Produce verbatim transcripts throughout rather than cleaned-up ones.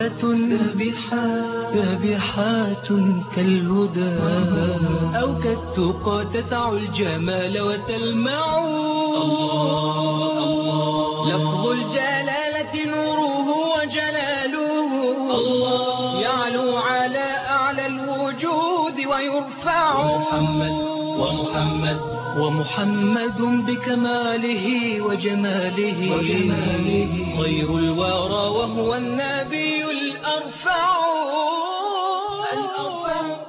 سابحات سابحات كالهدى أو كالتقى تسع الجمال وتلمع. الله الله لفظ الجلالة نوره وجلاله. الله يعلو على أعلى الوجود ويرفع. محمد ومحمد ومحمد بكماله وجماله, وجماله خير الورى وهو النبي الأرفع. الأرفع.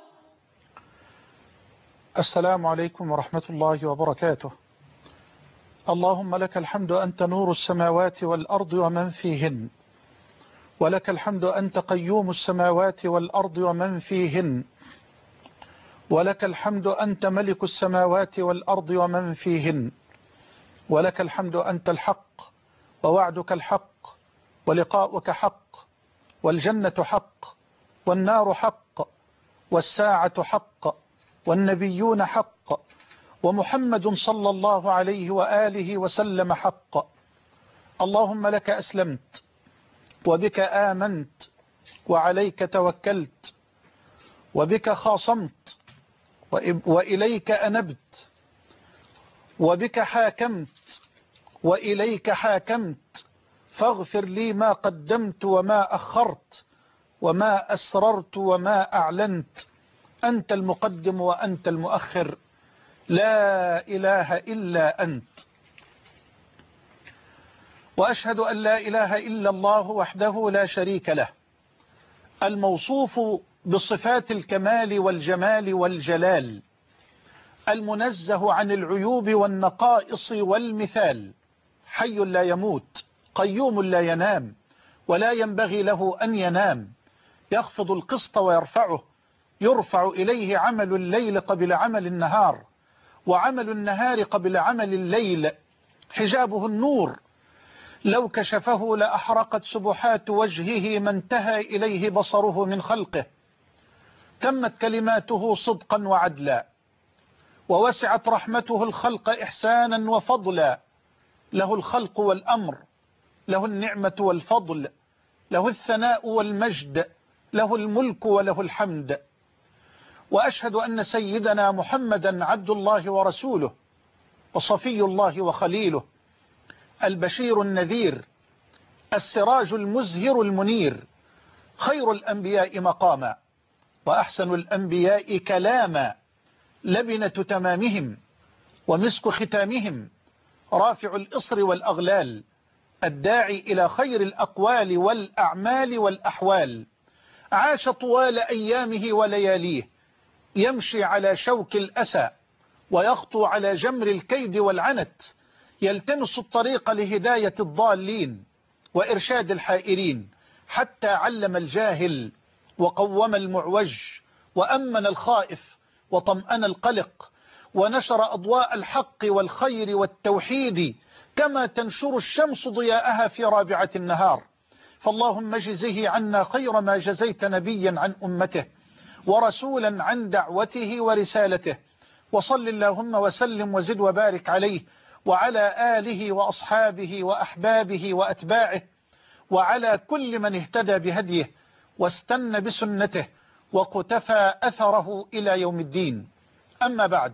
السلام عليكم ورحمة الله وبركاته. اللهم لك الحمد أنت نور السماوات والأرض ومن فيهن، ولك الحمد أنت قيوم السماوات والأرض ومن فيهن، ولك الحمد أنت ملك السماوات والأرض ومن فيهن، ولك الحمد أنت الحق ووعدك الحق ولقاؤك حق والجنة حق والنار حق والساعة حق والنبيون حق ومحمد صلى الله عليه وآله وسلم حق. اللهم لك أسلمت وبك آمنت وعليك توكلت وبك خاصمت وإليك أنبت وبك حاكمت وإليك حاكمت، فاغفر لي ما قدمت وما أخرت وما أسررت وما أعلنت. أنت المقدم وأنت المؤخر، لا إله إلا أنت. وأشهد أن لا إله إلا الله وحده لا شريك له، الموصوف بصفات الكمال والجمال والجلال، المنزه عن العيوب والنقائص والمثال، حي لا يموت قيوم لا ينام ولا ينبغي له أن ينام، يخفض القسط ويرفعه، يرفع إليه عمل الليل قبل عمل النهار وعمل النهار قبل عمل الليل، حجابه النور، لو كشفه لأحرقت سبحات وجهه ما انتهى إليه بصره من خلقه، تمت كلماته صدقا وعدلا، ووسعت رحمته الخلق إحسانا وفضلا، له الخلق والأمر، له النعمة والفضل، له الثناء والمجد، له الملك وله الحمد. وأشهد أن سيدنا محمدا عبد الله ورسوله وصفي الله وخليله، البشير النذير، السراج المزهر المنير، خير الأنبياء مقاما وأحسن الأنبياء كلاما، لبنة تمامهم ومسك ختامهم، رافع الإصر والأغلال، الداعي إلى خير الأقوال والأعمال والأحوال، عاش طوال أيامه ولياليه يمشي على شوك الأسى ويخطو على جمر الكيد والعنت، يلتمس الطريق لهداية الضالين وإرشاد الحائرين، حتى علم الجاهل وقوم المعوج وأمن الخائف وطمأن القلق، ونشر أضواء الحق والخير والتوحيد كما تنشر الشمس ضياءها في رابعة النهار. فاللهم اجزه عنا خير ما جزيت نبيا عن أمته ورسولا عن دعوته ورسالته، وصل اللهم وسلم وزد وبارك عليه وعلى آله وأصحابه وأحبابه وأتباعه وعلى كل من اهتدى بهديه واستنى بسنته وقتفى أثره إلى يوم الدين. أما بعد،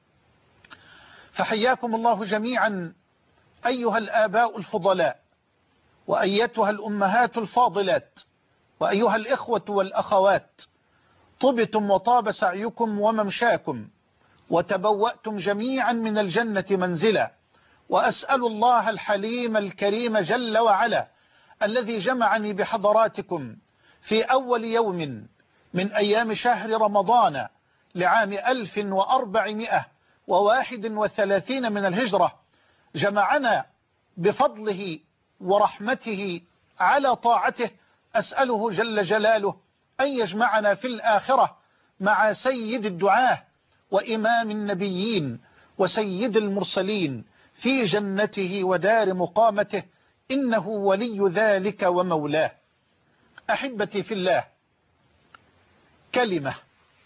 فحياكم الله جميعا أيها الآباء الفضلاء، وأيتها الأمهات الفاضلات، وأيها الإخوة والأخوات، طبتم وطاب سعيكم وممشاكم وتبوأتم جميعا من الجنة منزلا، وأسأل الله الحليم الكريم جل وعلا الذي جمعني بحضراتكم في أول يوم من أيام شهر رمضان لعام ألف وأربعمائة وواحد وثلاثين من الهجرة، جمعنا بفضله ورحمته على طاعته، أسأله جل جلاله أن يجمعنا في الآخرة مع سيد الدعاة وإمام النبيين وسيد المرسلين في جنته ودار مقامته، إنه ولي ذلك ومولاه. أحبتي في الله، كلمة،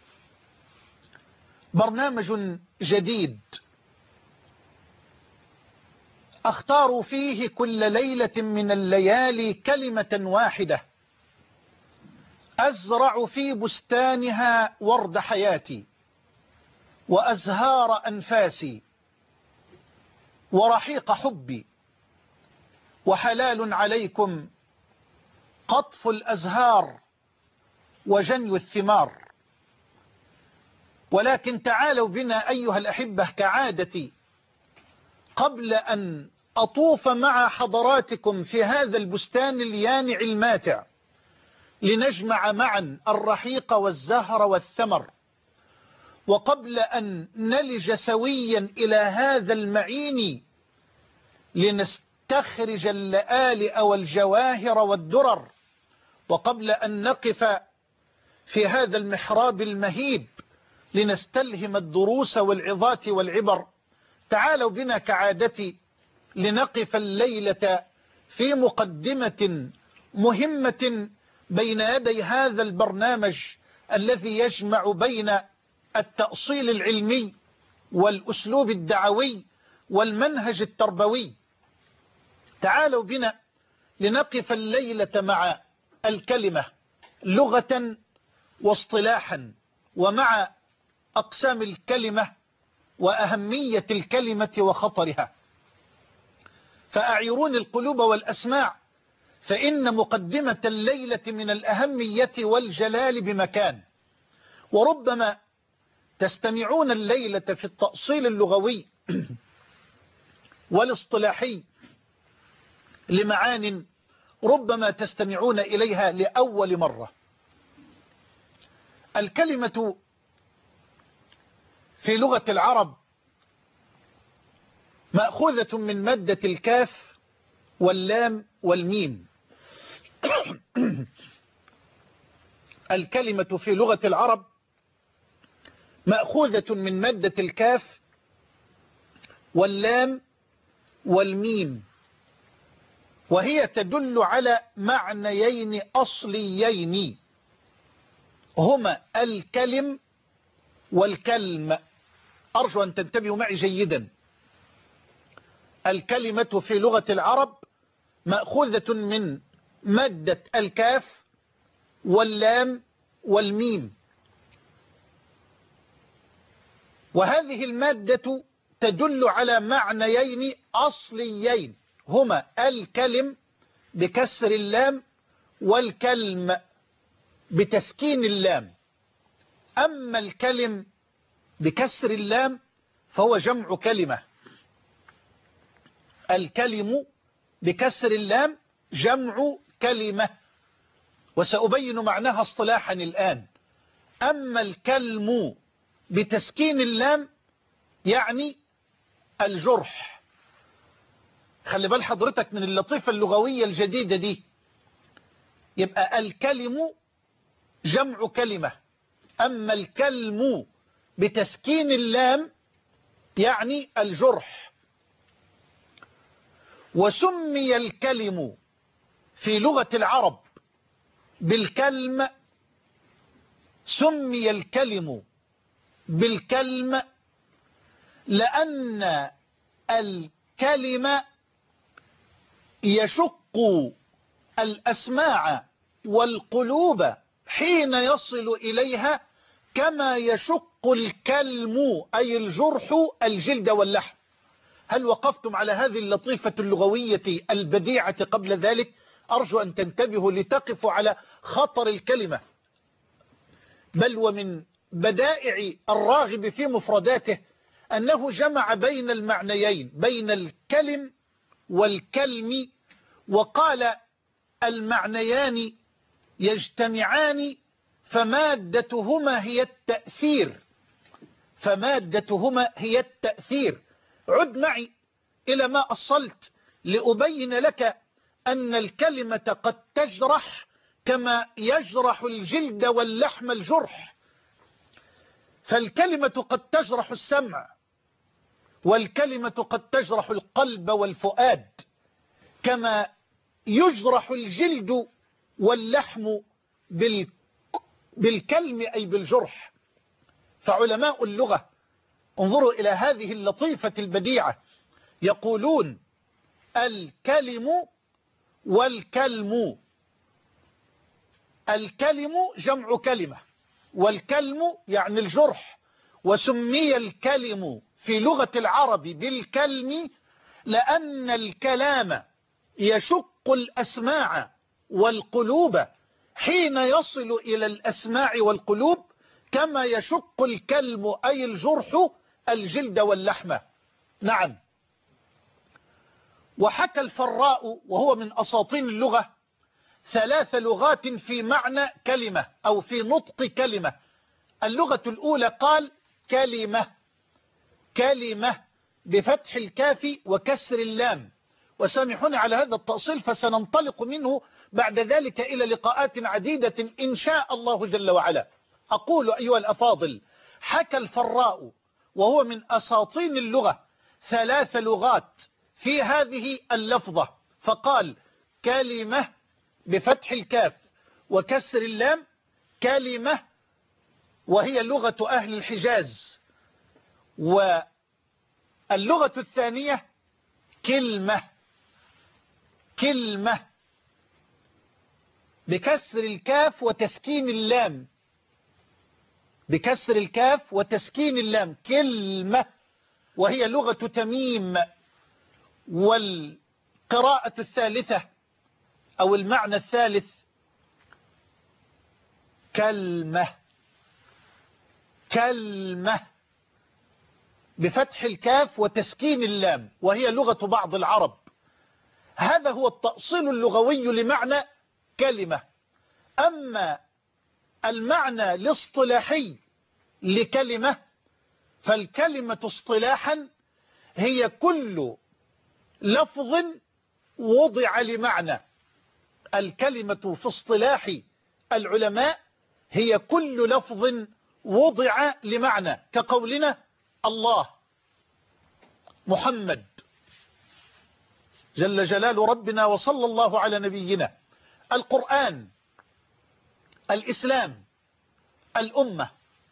برنامج جديد أختار فيه كل ليلة من الليالي كلمة واحدة أزرع في بستانها ورد حياتي وأزهار أنفاسي ورحيق حبي، وحلال عليكم قطف الأزهار وجني الثمار. ولكن تعالوا بنا أيها الأحبة كعادتي، قبل أن أطوف مع حضراتكم في هذا البستان اليانع الماتع لنجمع معا الرحيق والزهر والثمر، وقبل أن نلج سويا إلى هذا المعين لنستخرج اللآلئ والجواهر والدرر، وقبل أن نقف في هذا المحراب المهيب لنستلهم الدروس والعظات والعبر، تعالوا بنا كعادتي لنقف الليلة في مقدمة مهمة بين يدي هذا البرنامج الذي يجمع بين التأصيل العلمي والأسلوب الدعوي والمنهج التربوي. تعالوا بنا لنقف الليلة مع الكلمة لغة واصطلاحا، ومع أقسام الكلمة وأهمية الكلمة وخطرها. فأعيرون القلوب والأسماع، فإن مقدمة الليلة من الأهمية والجلال بمكان، وربما تستمعون الليلة في التأصيل اللغوي والاصطلاحي لمعان ربما تستمعون إليها لأول مرة. الكلمة في لغة العرب مأخوذة من مادة الكاف واللام والميم. الكلمة في لغة العرب مأخوذة من مادة الكاف واللام والميم، وهي تدل على معنيين أصليين هما الكلم والكلم. أرجو أن تنتبهوا معي جيدا. الكلمة في لغة العرب مأخوذة من مادة الكاف واللام والميم، وهذه المادة تدل على معنيين أصليين هما الكلم بكسر اللام والكلم بتسكين اللام. أما الكلم بكسر اللام فهو جمع كلمة، الكلم بكسر اللام جمع كلمة، وسأبين معناها اصطلاحا الآن. أما الكلم بتسكين اللام يعني الجرح. خلي بال حضرتك من اللطيفة اللغوية الجديدة دي. يبقى الكلم جمع كلمة، أما الكلم بتسكين اللام يعني الجرح. وسمي الكلم في لغة العرب بالكلم، سمي الكلم بالكلم لأن الكلمة يشق الأسماع والقلوب حين يصل إليها كما يشق الكلم أي الجرح الجلد واللحم. هل وقفتم على هذه اللطيفة اللغوية البديعة قبل ذلك؟ أرجو أن تنتبهوا لتقفوا على خطر الكلمة. بل ومن بدائع الراغب في مفرداته أنه جمع بين المعنيين بين الكلم والكلم، وقال المعنيان يجتمعان فمادتهما هي التأثير، فمادتهما هي التأثير. عد معي إلى ما أصلت لأبين لك أن الكلمة قد تجرح كما يجرح الجلد واللحم الجرح. فالكلمة قد تجرح السمع، والكلمة قد تجرح القلب والفؤاد، كما يجرح الجلد واللحم بالكلم أي بالجرح. فعلماء اللغة انظروا إلى هذه اللطيفة البديعة، يقولون الكلم والكلم، الكلم جمع كلمة، والكلم يعني الجرح، وسمي الكلم في لغة العرب بالكلم لأن الكلام يشق الأسماع والقلوب حين يصل إلى الأسماع والقلوب، كما يشق الكلم أي الجرح الجلد واللحم. نعم. وحكى الفراء وهو من أساطين اللغة ثلاث لغات في معنى كلمة أو في نطق كلمة. اللغة الأولى قال كلمة، كلمة بفتح الكاف وكسر اللام، وسامحوني على هذا التأصيل فسننطلق منه بعد ذلك إلى لقاءات عديدة إن شاء الله جل وعلا. أقول أيها الأفاضل، حكى الفراء وهو من أساطين اللغة ثلاث لغات في هذه اللفظة، فقال كلمة بفتح الكاف وكسر اللام، كلمة وهي لغة أهل الحجاز، واللغة الثانية كلمة، كلمة بكسر الكاف وتسكين اللام، بكسر الكاف وتسكين اللام كلمة، وهي لغة تميم. والقراءة الثالثة أو المعنى الثالث كلمة، كلمة بفتح الكاف وتسكين اللام، وهي لغة بعض العرب. هذا هو التأصيل اللغوي لمعنى كلمة. أما المعنى الاصطلاحي لكلمة فالكلمة اصطلاحا هي كل لفظ وضع لمعنى. الكلمة في اصطلاح العلماء هي كل لفظ وضع لمعنى، كقولنا الله، محمد، جل جلال ربنا وصلى الله على نبينا، القرآن، الإسلام، الأمة،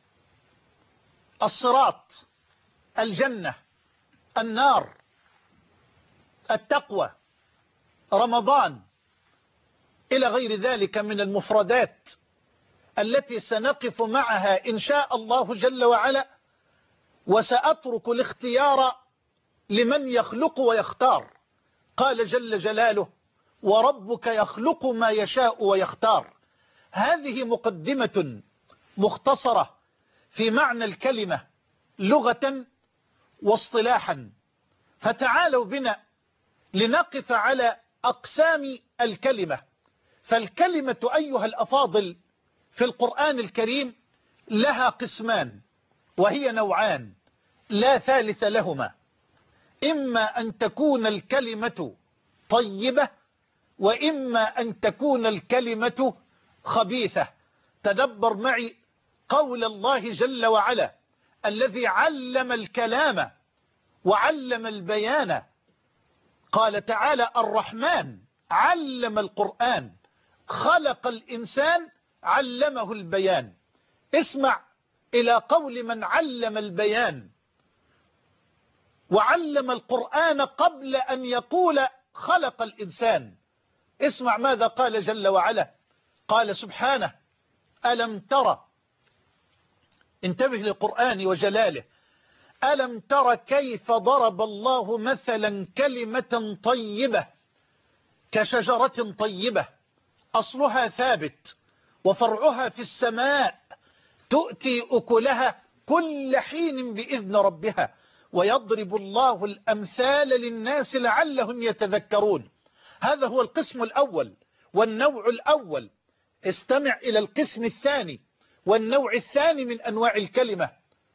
الصراط، الجنة، النار، التقوى، رمضان، إلى غير ذلك من المفردات التي سنقف معها إن شاء الله جل وعلا، وسأترك الاختيار لمن يخلق ويختار. قال جل جلاله وربك يخلق ما يشاء ويختار. هذه مقدمة مختصرة في معنى الكلمة لغة واصطلاحا، فتعالوا بنا لنقف على أقسام الكلمة. فالكلمة أيها الأفاضل في القرآن الكريم لها قسمان، وهي نوعان لا ثالث لهما: إما أن تكون الكلمة طيبة، وإما أن تكون الكلمة خبيثة. تدبر معي قول الله جل وعلا الذي علم الكلام وعلم البيان. قال تعالى الرحمن علم القرآن خلق الإنسان علمه البيان. اسمع إلى قول من علم البيان وعلم القرآن قبل أن يقول خلق الإنسان. اسمع ماذا قال جل وعلا. قال سبحانه ألم ترى، انتبه للقرآن وجلاله، ألم ترى كيف ضرب الله مثلا كلمة طيبة كشجرة طيبة أصلها ثابت وفرعها في السماء تؤتي أكلها كل حين بإذن ربها ويضرب الله الأمثال للناس لعلهم يتذكرون. هذا هو القسم الأول والنوع الأول. استمع إلى القسم الثاني والنوع الثاني من أنواع الكلمة.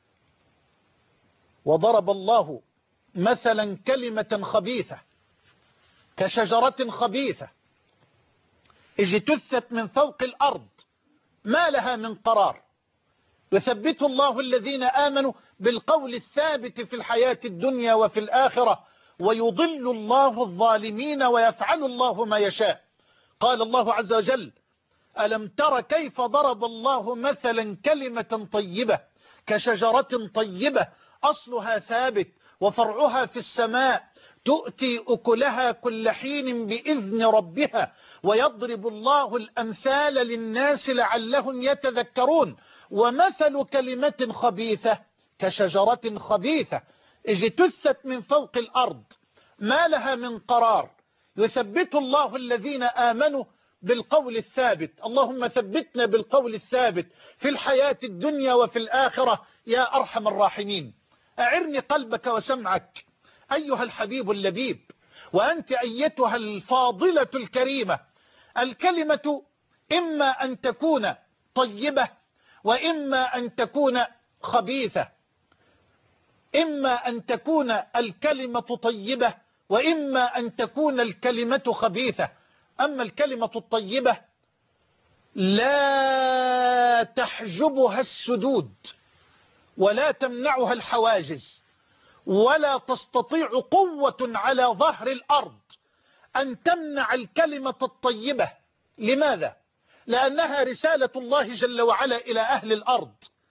وضرب الله مثلا كلمة خبيثة كشجرة خبيثة اجتثت من فوق الأرض ما لها من قرار يثبت الله الذين آمنوا بالقول الثابت في الحياة الدنيا وفي الآخرة ويضل الله الظالمين ويفعل الله ما يشاء. قال الله عز وجل ألم تر كيف ضرب الله مثلا كلمة طيبة كشجرة طيبة أصلها ثابت وفرعها في السماء تؤتي أكلها كل حين بإذن ربها ويضرب الله الأمثال للناس لعلهم يتذكرون. ومثل كلمة خبيثة كشجرة خبيثة اجتثت من فوق الأرض ما لها من قرار يثبت الله الذين آمنوا بالقول الثابت. اللهم ثبتنا بالقول الثابت في الحياة الدنيا وفي الآخرة يا أرحم الراحمين. أعرني قلبك وسمعك أيها الحبيب اللبيب، وأنت أيتها الفاضلة الكريمة. الكلمة إما أن تكون طيبة وإما أن تكون خبيثة، إما أن تكون الكلمة طيبة وإما أن تكون الكلمة خبيثة. أما الكلمة الطيبة لا تحجبها السدود ولا تمنعها الحواجز ولا تستطيع قوة على ظهر الأرض أن تمنع الكلمة الطيبة. لماذا؟ لأنها رسالة الله جل وعلا إلى أهل الأرض،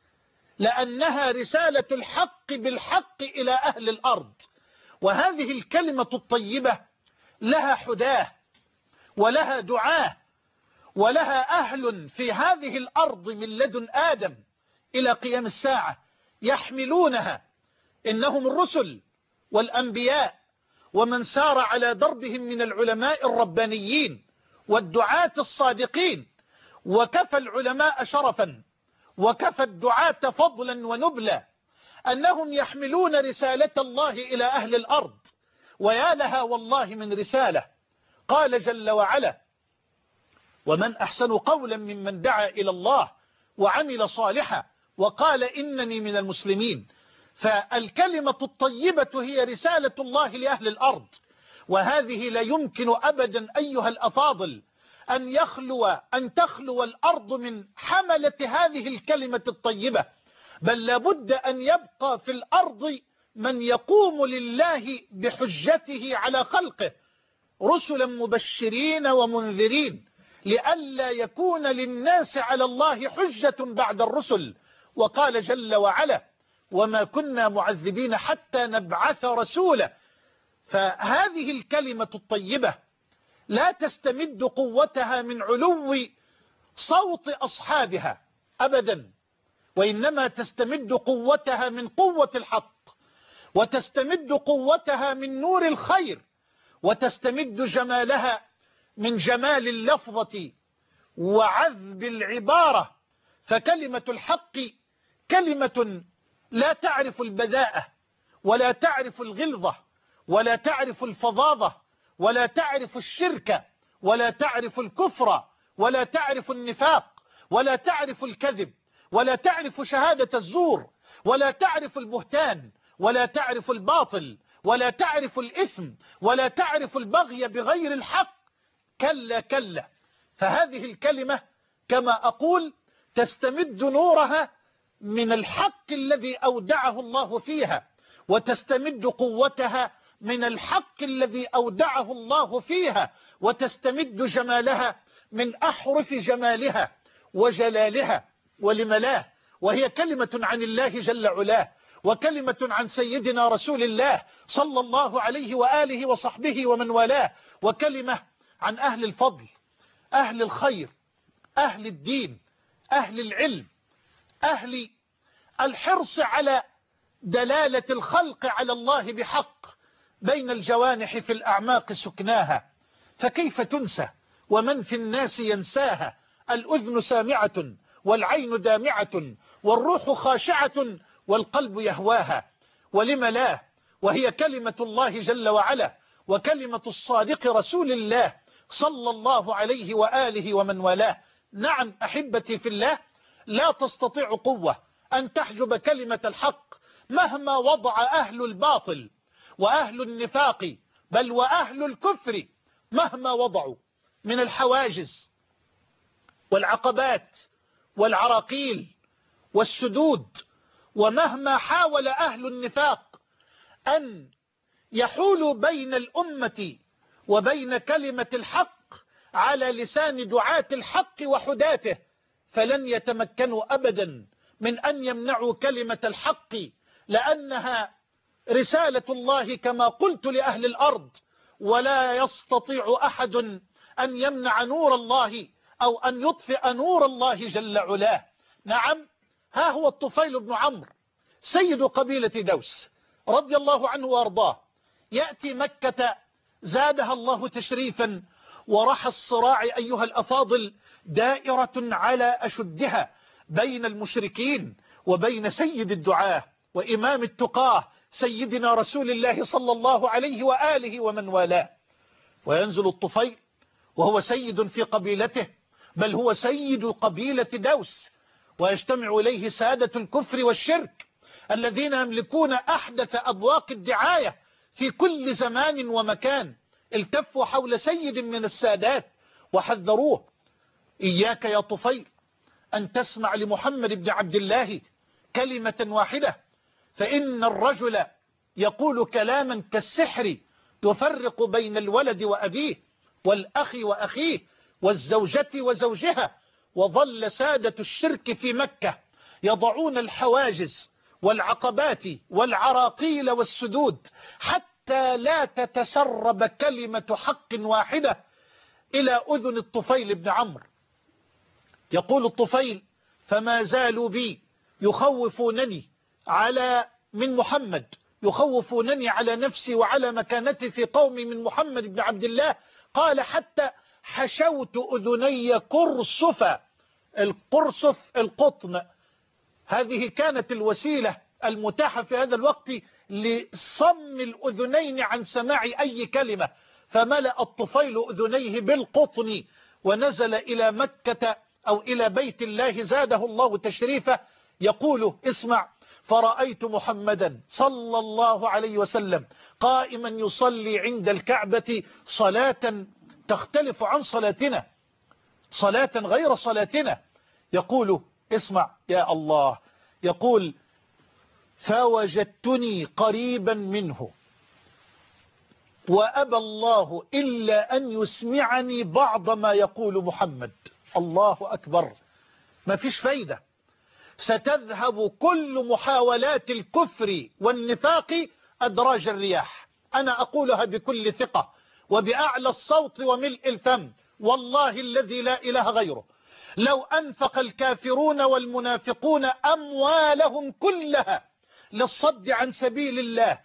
لأنها رسالة الحق بالحق إلى أهل الأرض. وهذه الكلمة الطيبة لها حداه ولها دعاه ولها أهل في هذه الأرض من لدن آدم إلى قيام الساعة يحملونها، إنهم الرسل والأنبياء ومن سار على دربهم من العلماء الربانيين والدعاة الصادقين. وكفى العلماء شرفا وكفى الدعاة فضلا ونبلا أنهم يحملون رسالة الله إلى أهل الأرض. ويا لها والله من رسالة. قال جل وعلا: ومن أحسن قولا ممن دعا إلى الله وعمل صالحا وقال إنني من المسلمين. فالكلمة الطيبة هي رسالة الله لأهل الأرض، وهذه لا يمكن أبدا أيها الأفاضل أن يخلو أن تخلو الأرض من حملة هذه الكلمة الطيبة، بل لابد أن يبقى في الأرض من يقوم لله بحجته على خلقه، رسلا مبشرين ومنذرين لئلا يكون للناس على الله حجة بعد الرسل. وقال جل وعلا: وما كنا معذبين حتى نبعث رسولا. فهذه الكلمة الطيبة لا تستمد قوتها من علو صوت أصحابها أبدا، وإنما تستمد قوتها من قوة الحق، وتستمد قوتها من نور الخير، وتستمد جمالها من جمال اللفظة وعذب العبارة. فكلمة الحق كلمة لا تعرف البذاءة ولا تعرف الغلظة ولا تعرف الفظاظة ولا تعرف الشرك ولا تعرف الكفر ولا تعرف النفاق ولا تعرف الكذب ولا تعرف شهادة الزور ولا تعرف البهتان ولا تعرف الباطل ولا تعرف الإثم ولا تعرف البغي بغير الحق. كلا كلا. فهذه الكلمة كما أقول تستمد نورها من الحق الذي أودعه الله فيها، وتستمد قوتها من الحق الذي أودعه الله فيها، وتستمد جمالها من أحرف جمالها وجلالها ولملاه. وهي كلمة عن الله جل علاه، وكلمة عن سيدنا رسول الله صلى الله عليه وآله وصحبه ومن والاه، وكلمة عن أهل الفضل، أهل الخير، أهل الدين، أهل العلم، أهل الحرص على دلالة الخلق على الله بحق بين الجوانح في الأعماق سكناها. فكيف تنسى ومن في الناس ينساها؟ الأذن سامعة والعين دامعة والروح خاشعة والقلب يهواها. ولم لا؟ وهي كلمة الله جل وعلا وكلمة الصادق رسول الله صلى الله عليه وآله ومن والاه. نعم أحبتي في الله، لا تستطيع قوة أن تحجب كلمة الحق مهما وضع أهل الباطل وأهل النفاق بل وأهل الكفر مهما وضعوا من الحواجز والعقبات والعراقيل والسدود، ومهما حاول أهل النفاق أن يحولوا بين الأمة وبين كلمة الحق على لسان دعاة الحق وحداته، فلن يتمكنوا أبدا من أن يمنعوا كلمة الحق، لأنها رسالة الله كما قلت لأهل الأرض، ولا يستطيع أحد أن يمنع نور الله أو أن يطفئ نور الله جل علاه. نعم، ها هو الطفيل بن عمرو سيد قبيلة دوس رضي الله عنه وارضاه، يأتي مكة زادها الله تشريفا، ورحى الصراع أيها الأفاضل دائرة على أشدها بين المشركين وبين سيد الدعاة وإمام التقاه سيدنا رسول الله صلى الله عليه وآله ومن والاه. وينزل الطفيل وهو سيد في قبيلته، بل هو سيد قبيلة دوس، ويجتمع إليه سادة الكفر والشرك الذين يملكون أحدث أبواق الدعاية في كل زمان ومكان. التفوا حول سيد من السادات وحذروه: إياك يا طفيل أن تسمع لمحمد بن عبد الله كلمة واحدة، فإن الرجل يقول كلاما كالسحر يفرق بين الولد وأبيه والأخ وأخيه والزوجة وزوجها. وظل سادة الشرك في مكة يضعون الحواجز والعقبات والعراقيل والسدود حتى لا تتسرب كلمة حق واحدة إلى أذن الطفيل بن عمرو. يقول الطفيل: فما زالوا بي يخوفونني على من محمد، يخوفونني على نفسي وعلى مكانتي في قومي من محمد بن عبد الله. قال: حتى حشوت أذني كرسفا. القرصف القطن، هذه كانت الوسيلة المتاحة في هذا الوقت لصم الأذنين عن سماع أي كلمة، فملأ الطفيل أذنيه بالقطن ونزل إلى مكة أو إلى بيت الله زاده الله تشريفه. يقول: اسمع: فرأيت محمدا صلى الله عليه وسلم قائما يصلي عند الكعبة صلاة تختلف عن صلاتنا، صلاة غير صلاتنا. يقول: اسمع يا الله، يقول: فوجدتني قريبا منه وأبى الله إلا أن يسمعني بعض ما يقول محمد. الله أكبر، ما فيش فايدة، ستذهب كل محاولات الكفر والنفاق أدراج الرياح. أنا أقولها بكل ثقة وبأعلى الصوت وملء الفم، والله الذي لا إله غيره، لو أنفق الكافرون والمنافقون أموالهم كلها للصد عن سبيل الله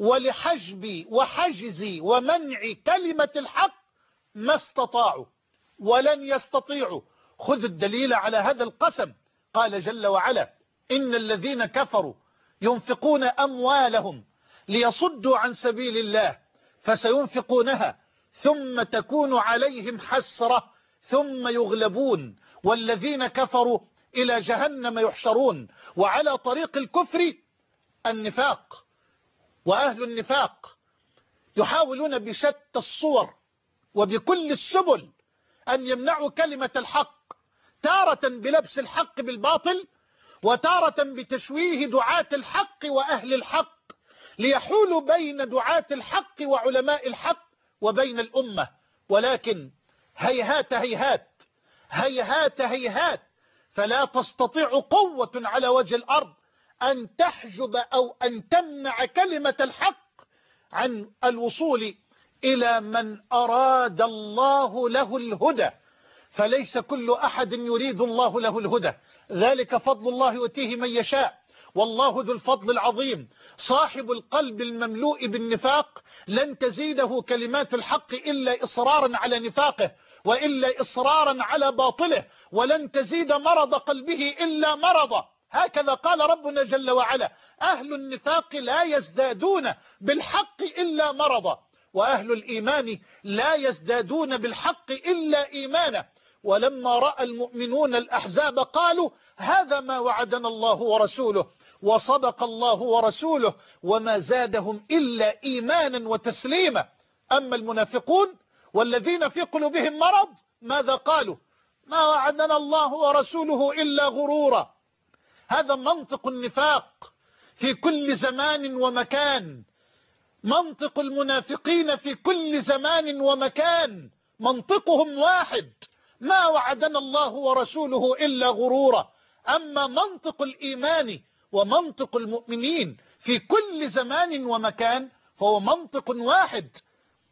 ولحجب وحجز ومنع كلمة الحق ما استطاعوا ولن يستطيعوا. خذ الدليل على هذا القسم. قال جل وعلا: إن الذين كفروا ينفقون أموالهم ليصدوا عن سبيل الله فسينفقونها ثم تكون عليهم حسرة ثم يغلبون والذين كفروا إلى جهنم يحشرون. وعلى طريق الكفر النفاق وأهل النفاق يحاولون بشتى الصور وبكل السبل أن يمنعوا كلمة الحق، تارة بلبس الحق بالباطل، وتارة بتشويه دعاة الحق وأهل الحق، ليحولوا بين دعاة الحق وعلماء الحق وبين الأمة. ولكن هيهات هيهات هيهات هيهات، فلا تستطيع قوة على وجه الأرض أن تحجب أو أن تمنع كلمة الحق عن الوصول إلى من أراد الله له الهدى. فليس كل أحد يريد الله له الهدى، ذلك فضل الله يؤتيه من يشاء، والله ذو الفضل العظيم. صاحب القلب المملوء بالنفاق لن تزيده كلمات الحق إلا إصرارا على نفاقه وإلا إصرارا على باطله، ولن تزيد مرض قلبه إلا مرضا. هكذا قال ربنا جل وعلا: أهل النفاق لا يزدادون بالحق إلا مرضا، وأهل الإيمان لا يزدادون بالحق إلا إيمانا. ولما رأى المؤمنون الأحزاب قالوا: هذا ما وعدنا الله ورسوله وصدق الله ورسوله وما زادهم إلا إيمانا وتسليما. أما المنافقون والذين في قلوبهم مرض ماذا قالوا؟ ما وعدنا الله ورسوله إلا غرورا. هذا منطق النفاق في كل زمان ومكان، منطق المنافقين في كل زمان ومكان، منطقهم واحد: ما وعدنا الله ورسوله إلا غرورا. أما منطق الإيمان ومنطق المؤمنين في كل زمان ومكان فهو منطق واحد.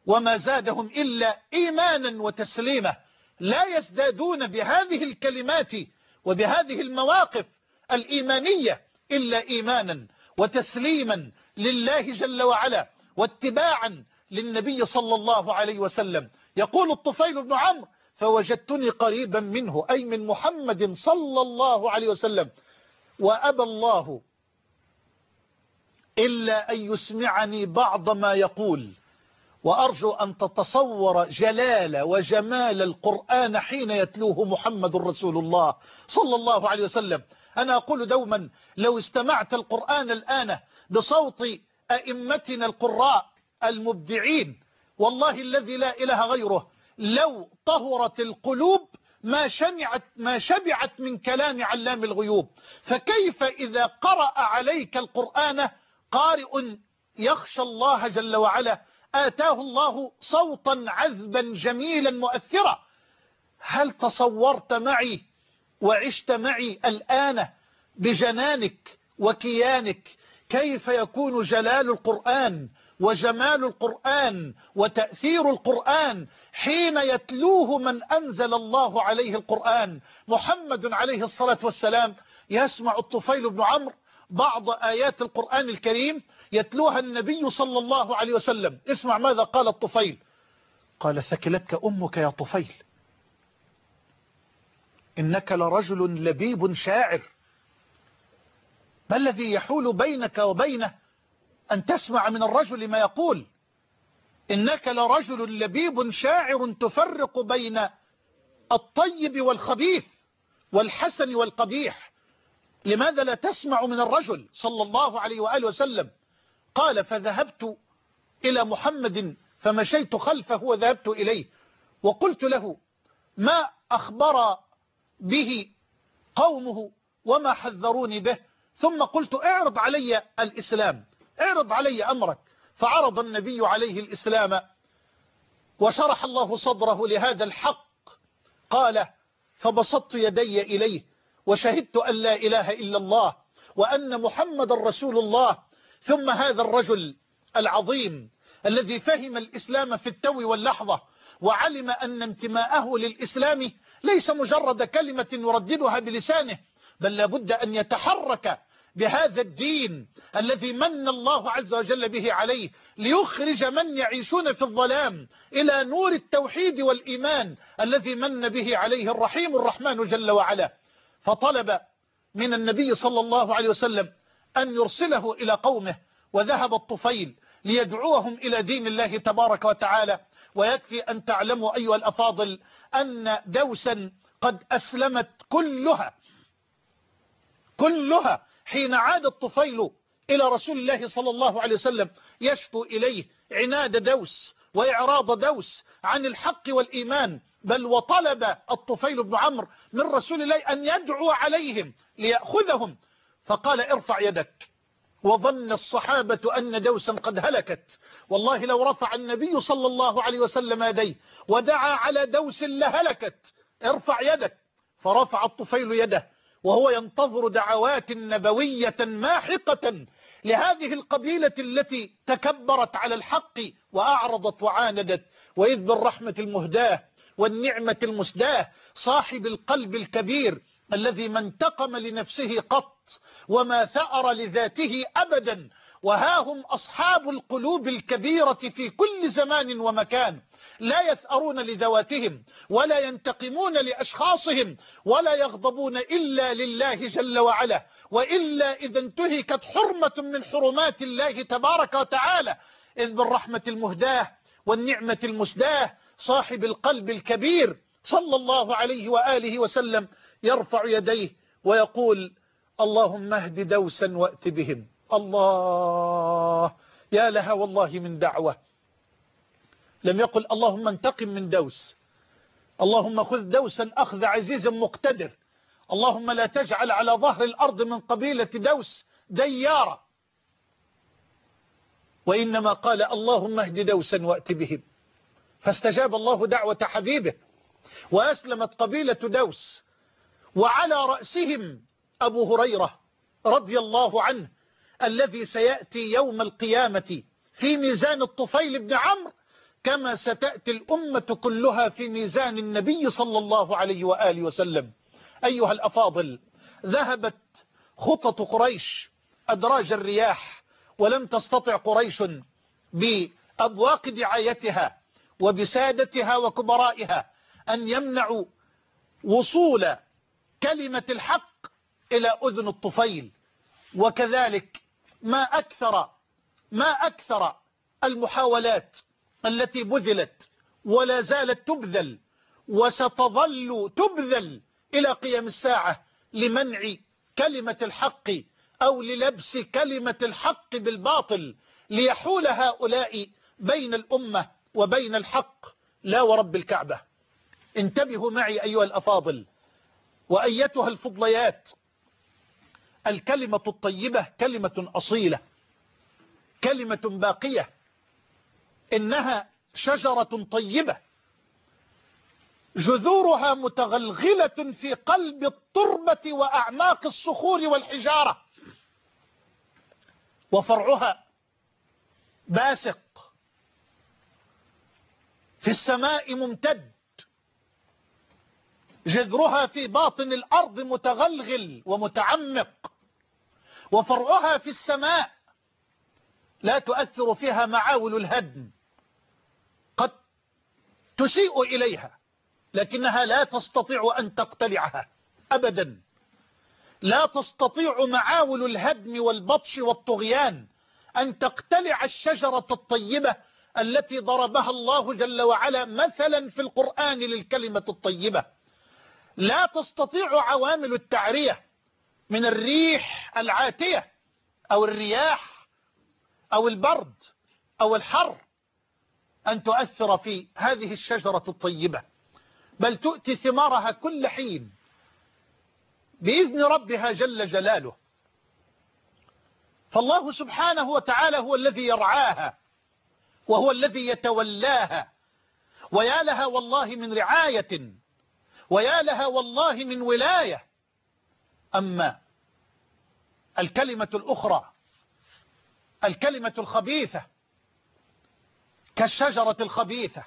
وما زادهم إلا إيمانا وتسليما. لا يزدادون بهذه الكلمات وبهذه المواقف الإيمانية إلا إيمانا وتسليما لله جل وعلا واتباعا للنبي صلى الله عليه وسلم. يقول الطفيل بن عمرو: فوجدتني قريبا منه، أي من محمد صلى الله عليه وسلم، وأبى الله إلا أن يسمعني بعض ما يقول. وأرجو أن تتصور جلال وجمال القرآن حين يتلوه محمد رسول الله صلى الله عليه وسلم. أنا أقول دوما: لو استمعت القرآن الآن بصوت أئمتنا القراء المبدعين، والله الذي لا إله غيره، لو طهرت القلوب ما شمعت ما شبعت من كلام علام الغيوب. فكيف إذا قرأ عليك القرآن قارئ يخشى الله جل وعلا، آتاه الله صوتا عذبا جميلا مؤثرا؟ هل تصورت معي وعشت معي الآن بجنانك وكيانك كيف يكون جلال القرآن وجمال القرآن وتأثير القرآن حين يتلوه من أنزل الله عليه القرآن، محمد عليه الصلاة والسلام؟ يسمع الطفيل بن عمرو بعض آيات القرآن الكريم يتلوها النبي صلى الله عليه وسلم. اسمع ماذا قال الطفيل: قال: ثكلتك أمك يا طفيل، إنك لرجل لبيب شاعر. ما الذي يحول بينك وبينه أن تسمع من الرجل ما يقول؟ إنك لرجل لبيب شاعر تفرق بين الطيب والخبيث والحسن والقبيح. لماذا لا تسمع من الرجل صلى الله عليه وآله وسلم؟ قال: فذهبت إلى محمد فمشيت خلفه وذهبت إليه وقلت له ما أخبر به قومه وما حذروني به، ثم قلت: اعرض علي الإسلام، اعرض علي أمرك. فعرض النبي عليه الإسلام وشرح الله صدره لهذا الحق. قال: فبسطت يدي إليه وشهدت أن لا إله إلا الله وأن محمد رسول الله. ثم هذا الرجل العظيم الذي فهم الإسلام في التو واللحظة وعلم أن انتماءه للإسلام ليس مجرد كلمة يرددها بلسانه، بل لابد أن يتحرك بهذا الدين الذي من الله عز وجل به عليه ليخرج من يعيشون في الظلام إلى نور التوحيد والإيمان الذي من به عليه الرحيم الرحمن جل وعلا. فطلب من النبي صلى الله عليه وسلم أن يرسله إلى قومه، وذهب الطفيل ليدعوهم إلى دين الله تبارك وتعالى. ويكفي أن تعلموا أيها الأفاضل أن دوسا قد أسلمت كلها كلها حين عاد الطفيل إلى رسول الله صلى الله عليه وسلم يشكو إليه عناد دوس وإعراض دوس عن الحق والإيمان. بل وطلب الطفيل بن عمرو من رسول الله أن يدعو عليهم ليأخذهم، فقال: ارفع يدك. وظن الصحابة أن دوسا قد هلكت. والله لو رفع النبي صلى الله عليه وسلم يديه ودعا على دوس لهلكت. ارفع يدك. فرفع الطفيل يده وهو ينتظر دعوات نبوية ماحقة لهذه القبيلة التي تكبرت على الحق وأعرضت وعاندت. وإذ بالرحمة المهداة والنعمة المسداة صاحب القلب الكبير الذي ما انتقم لنفسه قط وما ثأر لذاته أبدا. وها هم أصحاب القلوب الكبيرة في كل زمان ومكان، لا يثأرون لذواتهم ولا ينتقمون لأشخاصهم ولا يغضبون إلا لله جل وعلا، وإلا إذا انتهكت حرمة من حرمات الله تبارك وتعالى. إذ بالرحمة المهداة والنعمة المسداة صاحب القلب الكبير صلى الله عليه وآله وسلم يرفع يديه ويقول: اللهم اهد دوسا وأت بهم. الله، يا لها والله من دعوة. لم يقل اللهم انتقم من دوس، اللهم خذ دوسا أخذ عزيز مقتدر، اللهم لا تجعل على ظهر الأرض من قبيلة دوس ديارة، وإنما قال اللهم اهد دوسا وأت بهم. فاستجاب الله دعوة حبيبه وأسلمت قبيلة دوس، وعلى رأسهم أبو هريرة رضي الله عنه الذي سيأتي يوم القيامة في ميزان الطفيل بن عمرو كما ستأتي الأمة كلها في ميزان النبي صلى الله عليه وآله وسلم. أيها الأفاضل، ذهبت خطط قريش أدراج الرياح، ولم تستطع قريش بأبواق دعايتها وبسادتها وكبرائها أن يمنعوا وصول كلمة الحق إلى أذن الطفيل. وكذلك ما أكثر ما أكثر المحاولات التي بذلت ولا زالت تبذل وستظل تبذل إلى قيام الساعة لمنع كلمة الحق أو للبس كلمة الحق بالباطل، ليحول هؤلاء بين الأمة وبين الحق. لا ورب الكعبة، انتبهوا معي أيها الأفاضل وأيتها الفضليات، الكلمة الطيبة كلمة أصيلة، كلمة باقية، إنها شجرة طيبة جذورها متغلغلة في قلب التربة وأعماق الصخور والحجارة، وفرعها باسق في السماء ممتد، جذرها في باطن الأرض متغلغل ومتعمق، وفرعها في السماء لا تؤثر فيها معاول الهدم، قد تسيء إليها لكنها لا تستطيع أن تقتلعها أبدا. لا تستطيع معاول الهدم والبطش والطغيان أن تقتلع الشجرة الطيبة التي ضربها الله جل وعلا مثلا في القرآن للكلمة الطيبة. لا تستطيع عوامل التعرية من الريح العاتية أو الرياح أو البرد أو الحر أن تؤثر في هذه الشجرة الطيبة، بل تؤتي ثمارها كل حين بإذن ربها جل جلاله. فالله سبحانه وتعالى هو الذي يرعاها وهو الذي يتولاها، ويا لها والله من رعاية، ويا لها والله من ولاية. أما الكلمة الأخرى، الكلمة الخبيثة كالشجرة الخبيثة،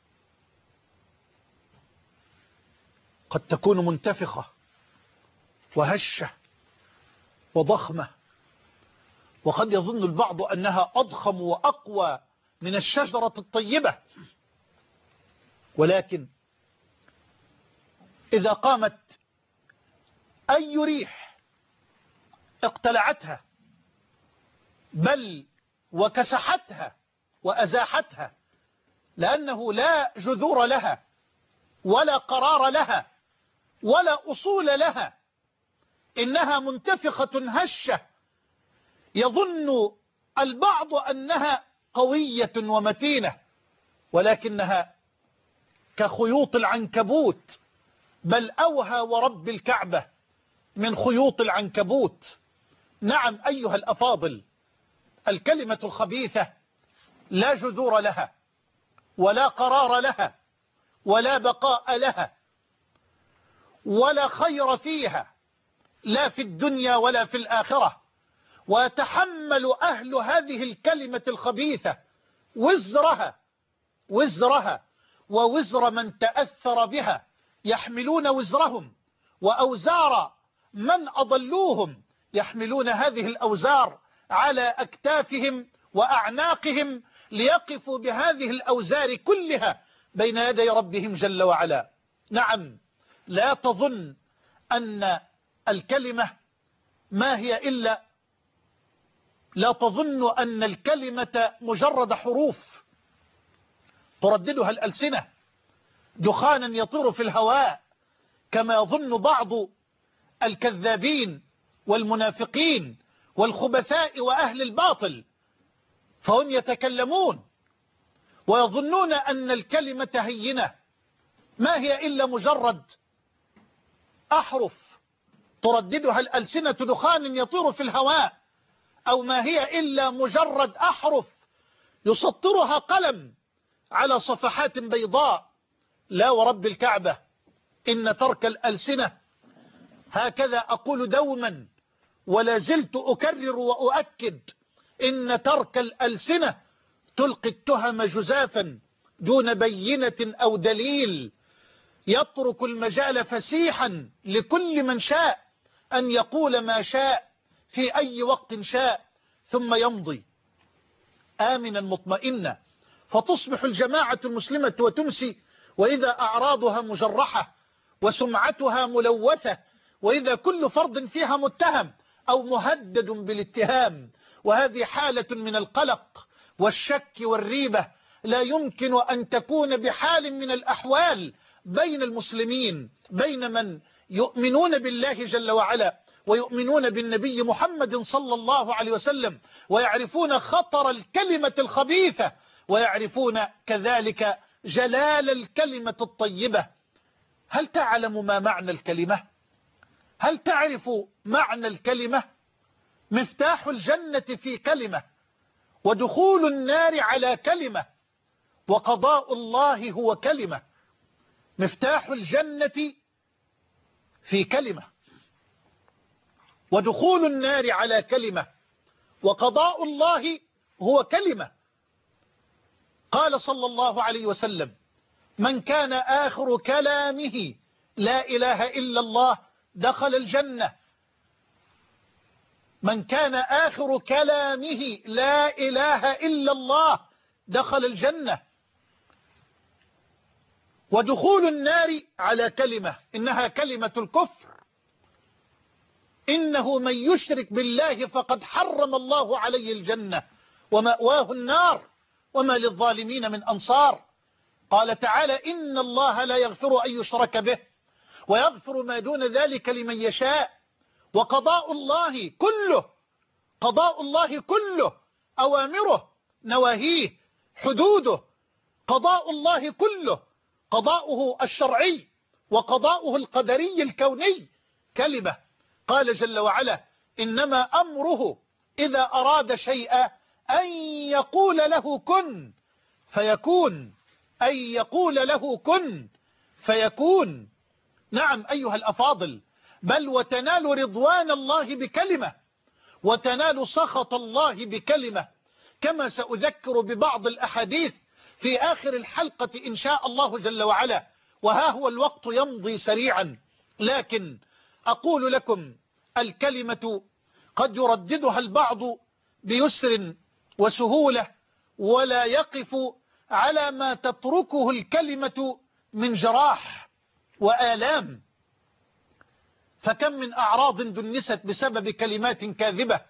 قد تكون منتفخة وهشة وضخمة، وقد يظن البعض أنها أضخم وأقوى من الشجرة الطيبة، ولكن إذا قامت أي ريح اقتلعتها بل وكسحتها وأزاحتها، لأنه لا جذور لها ولا قرار لها ولا أصول لها، إنها منتفخة هشة يظن البعض أنها قوية ومتينة، ولكنها كخيوط العنكبوت، بل أوهى ورب الكعبة من خيوط العنكبوت. نعم أيها الأفاضل، الكلمة الخبيثة لا جذور لها ولا قرار لها ولا بقاء لها ولا خير فيها، لا في الدنيا ولا في الآخرة. ويتحمل أهل هذه الكلمة الخبيثة وزرها وزرها ووزر من تأثر بها، يحملون وزرهم وأوزار من أضلوهم، يحملون هذه الأوزار على أكتافهم وأعناقهم ليقفوا بهذه الأوزار كلها بين يدي ربهم جل وعلا. نعم، لا تظن أن الكلمة ما هي إلا لا تظن أن الكلمة مجرد حروف ترددها الألسنة دخانا يطير في الهواء، كما يظن بعض الكذابين والمنافقين والخبثاء وأهل الباطل، فهم يتكلمون ويظنون أن الكلمة هينة، ما هي إلا مجرد أحرف ترددها الألسنة دخان يطير في الهواء، أو ما هي إلا مجرد أحرف يسطرها قلم على صفحات بيضاء. لا ورب الكعبة، إن ترك الألسنة، هكذا أقول دوما ولا زلت أكرر وأؤكد، إن ترك الألسنة تلقي التهم جزافا دون بينة أو دليل، يترك المجال فسيحا لكل من شاء أن يقول ما شاء في أي وقت شاء، ثم يمضي آمنا مطمئنا، فتصبح الجماعة المسلمة وتمسي وإذا أعراضها مجرحة وسمعتها ملوثة، وإذا كل فرد فيها متهم أو مهدد بالاتهام. وهذه حالة من القلق والشك والريبة لا يمكن أن تكون بحال من الأحوال بين المسلمين، بين من يؤمنون بالله جل وعلا ويؤمنون بالنبي محمد صلى الله عليه وسلم، ويعرفون خطر الكلمة الخبيثة، ويعرفون كذلك جلال الكلمة الطيبة. هل تعلم ما معنى الكلمة؟ هل تعرف معنى الكلمة؟ مفتاح الجنة في كلمة، ودخول النار على كلمة، وقضاء الله هو كلمة. مفتاح الجنة في كلمة، ودخول النار على كلمة، وقضاء الله هو كلمة. قال صلى الله عليه وسلم: من كان آخر كلامه لا إله إلا الله دخل الجنة. من كان آخر كلامه لا إله إلا الله دخل الجنة. ودخول النار على كلمة، إنها كلمة الكفر. إنه من يشرك بالله فقد حرم الله عليه الجنة ومأواه النار وما للظالمين من أنصار. قال تعالى: إن الله لا يغفر أن يشرك به ويغفر ما دون ذلك لمن يشاء. وقضاء الله كله، قضاء الله كله، أوامره نواهيه حدوده، قضاء الله كله، قضاؤه الشرعي وقضاؤه القدري الكوني كلمة. قال جل وعلا: إنما أمره إذا أراد شيئا أن يقول له كن فيكون، أن يقول له كن فيكون. نعم أيها الأفاضل، بل وتنال رضوان الله بكلمة، وتنال سخط الله بكلمة، كما سأذكر ببعض الأحاديث في آخر الحلقة إن شاء الله جل وعلا. وها هو الوقت يمضي سريعا، لكن أقول لكم الكلمة قد يرددها البعض بيسر وسهولة، ولا يقف على ما تتركه الكلمة من جراح وآلام. فكم من أعراض دنست بسبب كلمات كاذبة،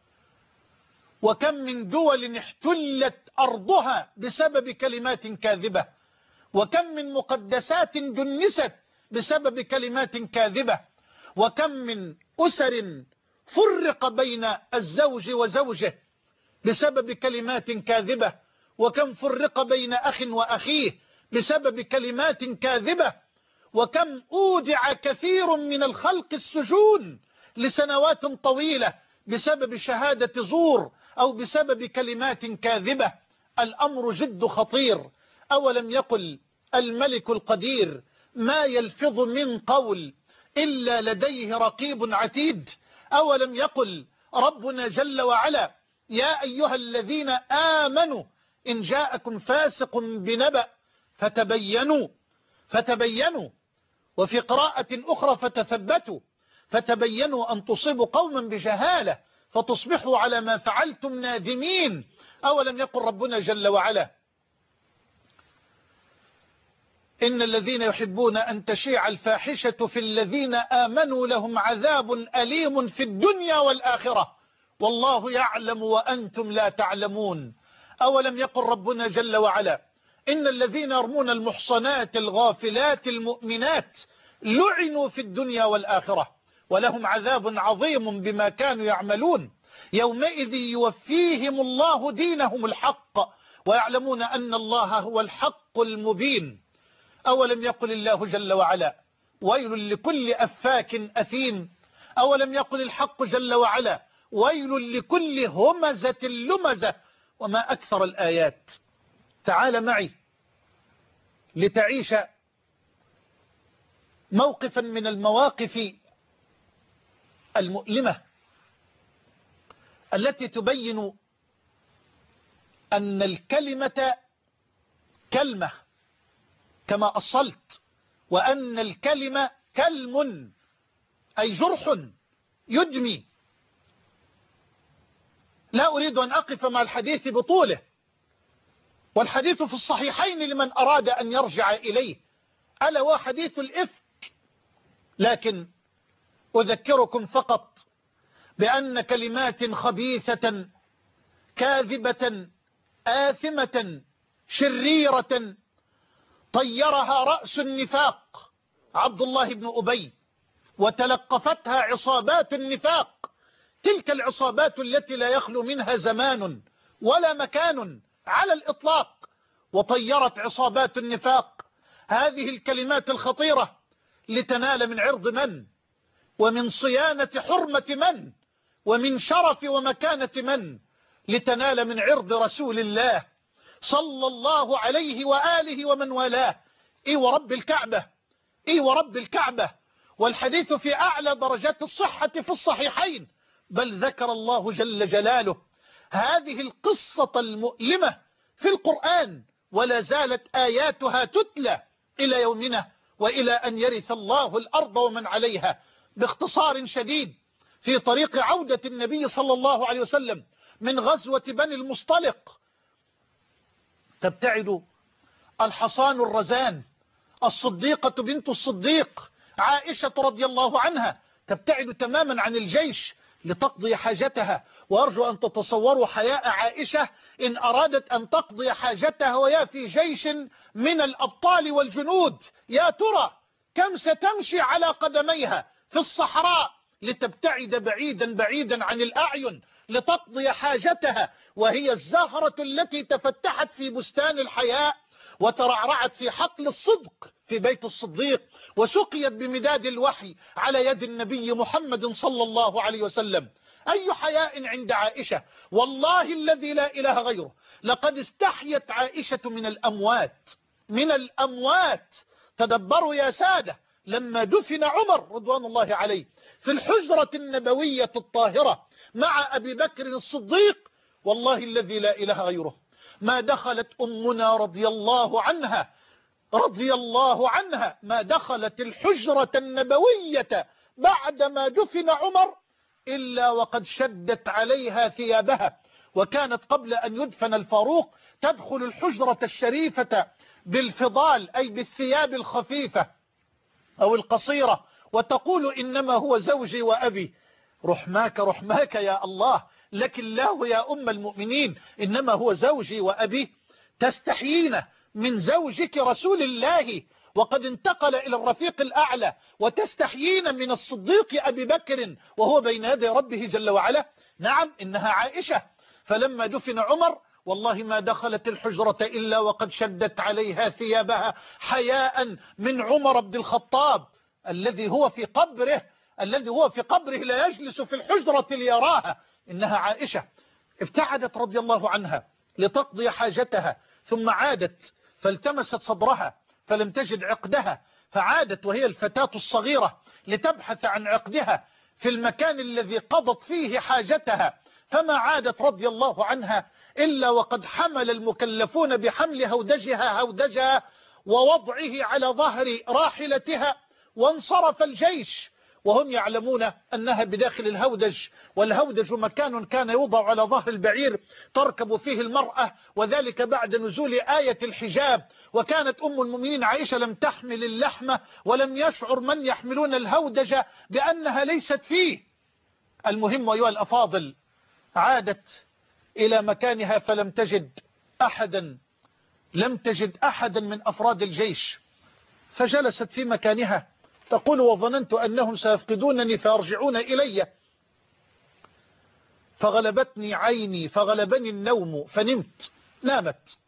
وكم من دول احتلت أرضها بسبب كلمات كاذبة، وكم من مقدسات دنست بسبب كلمات كاذبة، وكم من أسر فرق بين الزوج وزوجه بسبب كلمات كاذبة، وكم فرق بين أخ وأخيه بسبب كلمات كاذبة، وكم أودع كثير من الخلق السجون لسنوات طويلة بسبب شهادة زور أو بسبب كلمات كاذبة. الأمر جد خطير. أولم يقل الملك القدير: ما يلفظ من قول إلا لديه رقيب عتيد. أولم يقل ربنا جل وعلا: يا أيها الذين آمنوا إن جاءكم فاسق بنبأ فتبينوا فتبينوا وفي قراءة أخرى فتثبتوا فتبينوا أن تصيبوا قوما بجهالة فتصبحوا على ما فعلتم نادمين. أولم يقل ربنا جل وعلا: إن الذين يحبون أن تشيع الفاحشة في الذين آمنوا لهم عذاب أليم في الدنيا والآخرة والله يعلم وأنتم لا تعلمون. أولم يقل ربنا جل وعلا: إن الذين يرمون المحصنات الغافلات المؤمنات لعنوا في الدنيا والآخرة ولهم عذاب عظيم بما كانوا يعملون يومئذ يوفيهم الله دينهم الحق ويعلمون أن الله هو الحق المبين. أولم يقل الله جل وعلا: ويل لكل أفاك أثيم. أولم يقل الحق جل وعلا: ويل لكل همزة لمزة. وما أكثر الآيات. تعال معي لتعيش موقفا من المواقف المؤلمة التي تبين أن الكلمة كلمة كما أصلت، وأن الكلمة كلم أي جرح يدمي. لا أريد أن أقف مع الحديث بطوله، والحديث في الصحيحين لمن أراد أن يرجع إليه، ألا هو حديث الإفك. لكن أذكركم فقط بأن كلمات خبيثة كاذبة آثمة شريرة طيرها رأس النفاق عبد الله بن أبي، وتلقفتها عصابات النفاق، تلك العصابات التي لا يخلو منها زمان ولا مكان على الإطلاق، وطيرت عصابات النفاق هذه الكلمات الخطيرة لتنال من عرض من، ومن صيانة حرمة من، ومن شرف ومكانة من، لتنال من عرض رسول الله صلى الله عليه وآله ومن والاه. إي ورب الكعبة، إي ورب الكعبة، والحديث في أعلى درجات الصحة في الصحيحين، بل ذكر الله جل جلاله هذه القصة المؤلمة في القرآن، ولا زالت آياتها تتلى إلى يومنا وإلى أن يرث الله الأرض ومن عليها. باختصار شديد، في طريق عودة النبي صلى الله عليه وسلم من غزوة بني المصطلق، تبتعد الحصان الرزان الصديقة بنت الصديق عائشة رضي الله عنها، تبتعد تماما عن الجيش لتقضي حاجتها. وأرجو أن تتصوروا حياء عائشة إن أرادت أن تقضي حاجتها وهي في جيش من الأبطال والجنود. يا ترى كم ستمشي على قدميها في الصحراء لتبتعد بعيدا بعيدا عن الأعين لتقضي حاجتها، وهي الزهرة التي تفتحت في بستان الحياء وترعرعت في حقل الصدق في بيت الصديق، وسقيت بمداد الوحي على يد النبي محمد صلى الله عليه وسلم. أي حياء عند عائشة، والله الذي لا إله غيره، لقد استحيت عائشة من الأموات، من الأموات. تدبروا يا سادة، لما دفن عمر رضوان الله عليه في الحجرة النبوية الطاهرة مع أبي بكر الصديق، والله الذي لا إله غيره، ما دخلت أمنا رضي الله عنها رضي الله عنها ما دخلت الحجرة النبوية بعدما دفن عمر إلا وقد شدت عليها ثيابها. وكانت قبل أن يدفن الفاروق تدخل الحجرة الشريفة بالفضال، أي بالثياب الخفيفة أو القصيرة، وتقول إنما هو زوجي وأبي. رحماك رحماك يا الله، لك الله يا أم المؤمنين، إنما هو زوجي وأبي. تستحيين من زوجك رسول الله وقد انتقل إلى الرفيق الأعلى، وتستحيين من الصديق أبي بكر وهو بين يدي ربه جل وعلا. نعم إنها عائشة. فلما دفن عمر والله ما دخلت الحجرة إلا وقد شدت عليها ثيابها حياء من عمر بن الخطاب الذي هو في قبره الذي هو في قبره لا يجلس في الحجرة ليراها. إنها عائشة. ابتعدت رضي الله عنها لتقضي حاجتها، ثم عادت فالتمست صدرها فلم تجد عقدها، فعادت وهي الفتاة الصغيرة لتبحث عن عقدها في المكان الذي قضت فيه حاجتها، فما عادت رضي الله عنها إلا وقد حمل المكلفون بحمل هودجها هودجها ووضعه على ظهر راحلتها، وانصرف الجيش وهم يعلمون أنها بداخل الهودج، والهودج مكان كان يوضع على ظهر البعير تركب فيه المرأة، وذلك بعد نزول آية الحجاب. وكانت أم المؤمنين عائشة لم تحمل اللحمة ولم يشعر من يحملون الهودج بأنها ليست فيه. المهم أيها الأفاضل، عادت إلى مكانها فلم تجد أحدا لم تجد أحدا من أفراد الجيش، فجلست في مكانها تقول وظننت أنهم سيفقدونني فيرجعون إلي، فغلبتني عيني فغلبني النوم فنمت. نامت.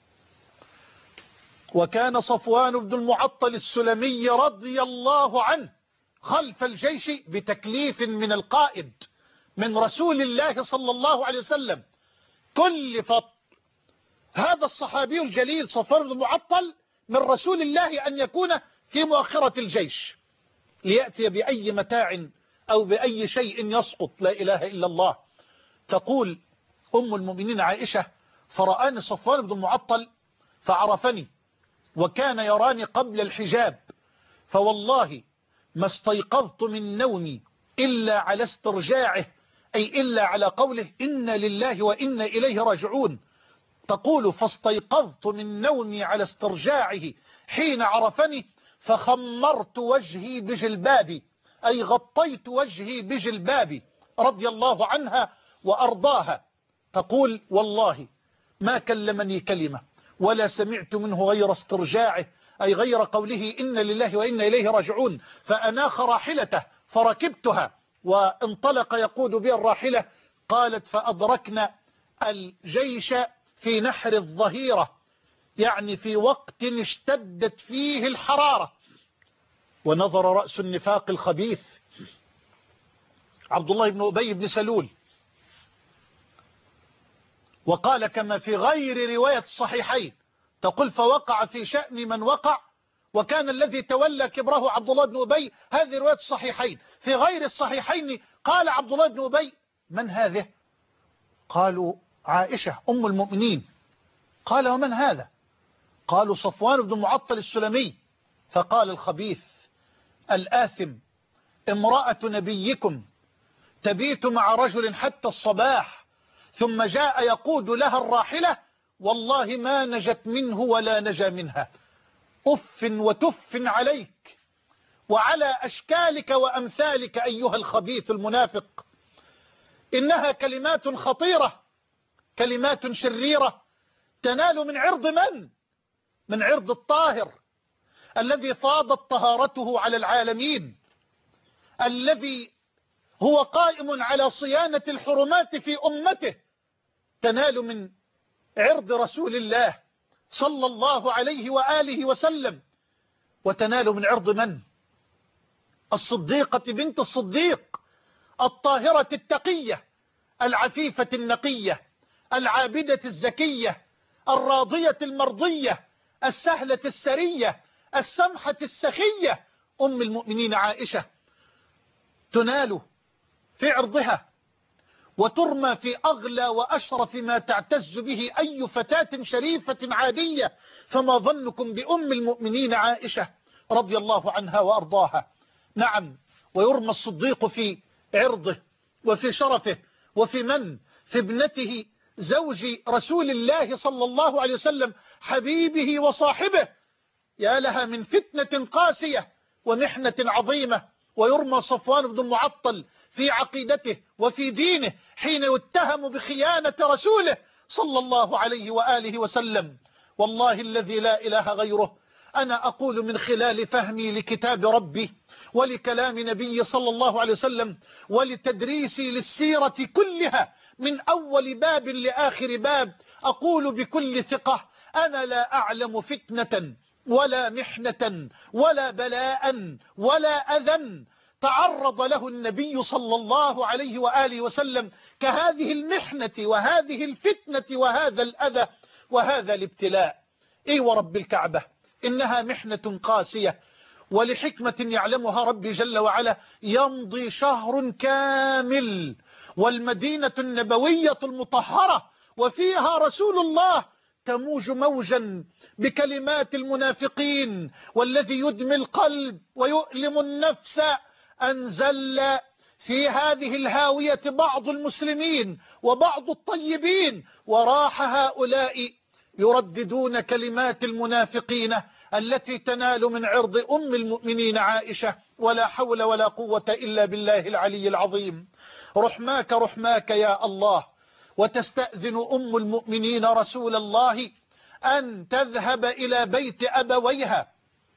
وكان صفوان بن المعطل السلمي رضي الله عنه خلف الجيش بتكليف من القائد من رسول الله صلى الله عليه وسلم. كلف هذا الصحابي الجليل صفوان بن المعطل من رسول الله أن يكون في مؤخرة الجيش ليأتي بأي متاع أو بأي شيء يسقط. لا إله إلا الله. تقول أم المؤمنين عائشة فرآني صفوان بن المعطل فعرفني وكان يراني قبل الحجاب، فوالله ما استيقظت من نومي إلا على استرجاعه، أي إلا على قوله إنا لله وإنا إليه راجعون. تقول فاستيقظت من نومي على استرجاعه حين عرفني فخمرت وجهي بجلبابي، أي غطيت وجهي بجلبابي رضي الله عنها وأرضاها. تقول والله ما كلمني كلمة ولا سمعت منه غير استرجاعه، أي غير قوله إن لله وإنا إليه راجعون. فأناخ راحلته فركبتها وانطلق يقود بي الراحلة. قالت فأدركنا الجيش في نحر الظهيرة، يعني في وقت اشتدت فيه الحرارة. ونظر رأس النفاق الخبيث عبد الله بن أبي بن سلول وقال كما في غير رواية الصحيحين، تقول فوقع في شأن من وقع، وكان الذي تولى كبره عبد الله بن أبي. هذه رواية الصحيحين. في غير الصحيحين قال عبد الله بن أبي من هذه؟ قالوا عائشة أم المؤمنين. قال ومن هذا؟ قالوا صفوان بن معطل السلمي. فقال الخبيث الآثم امرأة نبيكم تبيت مع رجل حتى الصباح ثم جاء يقود لها الراحلة، والله ما نجت منه ولا نجا منها. أف وتف عليك وعلى أشكالك وأمثالك أيها الخبيث المنافق. إنها كلمات خطيرة، كلمات شريرة تنال من عرض من؟ من عرض الطاهر الذي فاضت طهارته على العالمين، الذي هو قائم على صيانة الحرمات في أمته. تنال من عرض رسول الله صلى الله عليه وآله وسلم، وتنال من عرض من؟ الصديقة بنت الصديق الطاهرة التقية العفيفة النقية العابدة الزكية الراضية المرضية السهلة السرية السمحة السخية أم المؤمنين عائشة. تنال في عرضها وترمى في أغلى وأشرف ما تعتز به أي فتاة شريفة عادية، فما ظنكم بأم المؤمنين عائشة رضي الله عنها وأرضاها. نعم، ويرمى الصديق في عرضه وفي شرفه وفي من؟ في ابنته زوج رسول الله صلى الله عليه وسلم حبيبه وصاحبه. يا لها من فتنة قاسية ومحنة عظيمة. ويرمى صفوان بن معطل في عقيدته وفي دينه حين يتهم بخيانة رسوله صلى الله عليه وآله وسلم. والله الذي لا إله غيره، أنا أقول من خلال فهمي لكتاب ربي ولكلام نبي صلى الله عليه وسلم ولتدريسي للسيرة كلها من أول باب لآخر باب، أقول بكل ثقة أنا لا أعلم فتنة ولا محنة ولا بلاء ولا أذى تعرض له النبي صلى الله عليه وآله وسلم كهذه المحنة وهذه الفتنة وهذا الأذى وهذا الابتلاء. إي ورب الكعبة إنها محنة قاسية، ولحكمة يعلمها ربي جل وعلا يمضي شهر كامل والمدينة النبوية المطهرة وفيها رسول الله تموج موجا بكلمات المنافقين والذي يدمي القلب ويؤلم النفس. أنزل في هذه الهاوية بعض المسلمين وبعض الطيبين، وراح هؤلاء يرددون كلمات المنافقين التي تنال من عرض أم المؤمنين عائشة. ولا حول ولا قوة إلا بالله العلي العظيم. رحماك رحماك يا الله. وتستأذن أم المؤمنين رسول الله أن تذهب إلى بيت أبويها،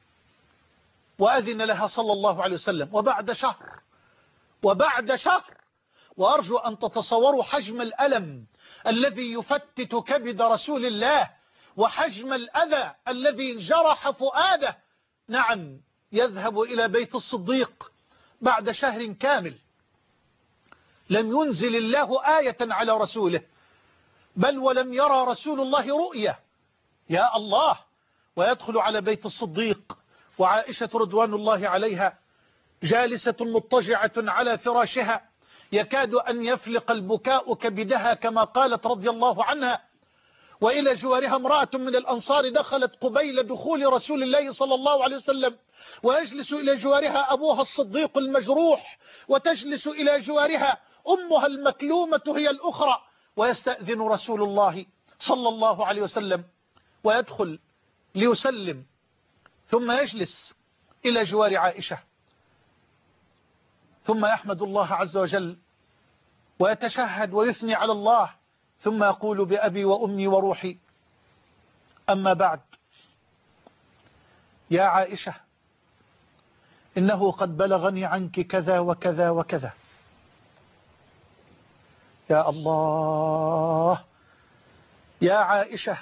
وأذن لها صلى الله عليه وسلم. وبعد شهر وبعد شهر وأرجو أن تتصوروا حجم الألم الذي يفتت كبد رسول الله وحجم الأذى الذي جرح فؤاده. نعم، يذهب إلى بيت الصديق بعد شهر كامل لم ينزل الله آية على رسوله، بل ولم يرى رسول الله رؤية. يا الله. ويدخل على بيت الصديق وعائشة رضوان الله عليها جالسة مضطجعة على فراشها يكاد أن يفلق البكاء كبدها كما قالت رضي الله عنها. وإلى جوارها امرأة من الأنصار دخلت قبيل دخول رسول الله صلى الله عليه وسلم، ويجلس إلى جوارها أبوها الصديق المجروح، وتجلس إلى جوارها أمها المكلومة هي الأخرى، ويستأذن رسول الله صلى الله عليه وسلم ويدخل ليسلم، ثم يجلس إلى جوار عائشة، ثم يحمد الله عز وجل ويتشهد ويثني على الله، ثم يقول بأبي وأمي وروحي أما بعد، يا عائشة إنه قد بلغني عنك كذا وكذا وكذا. يا الله، يا عائشة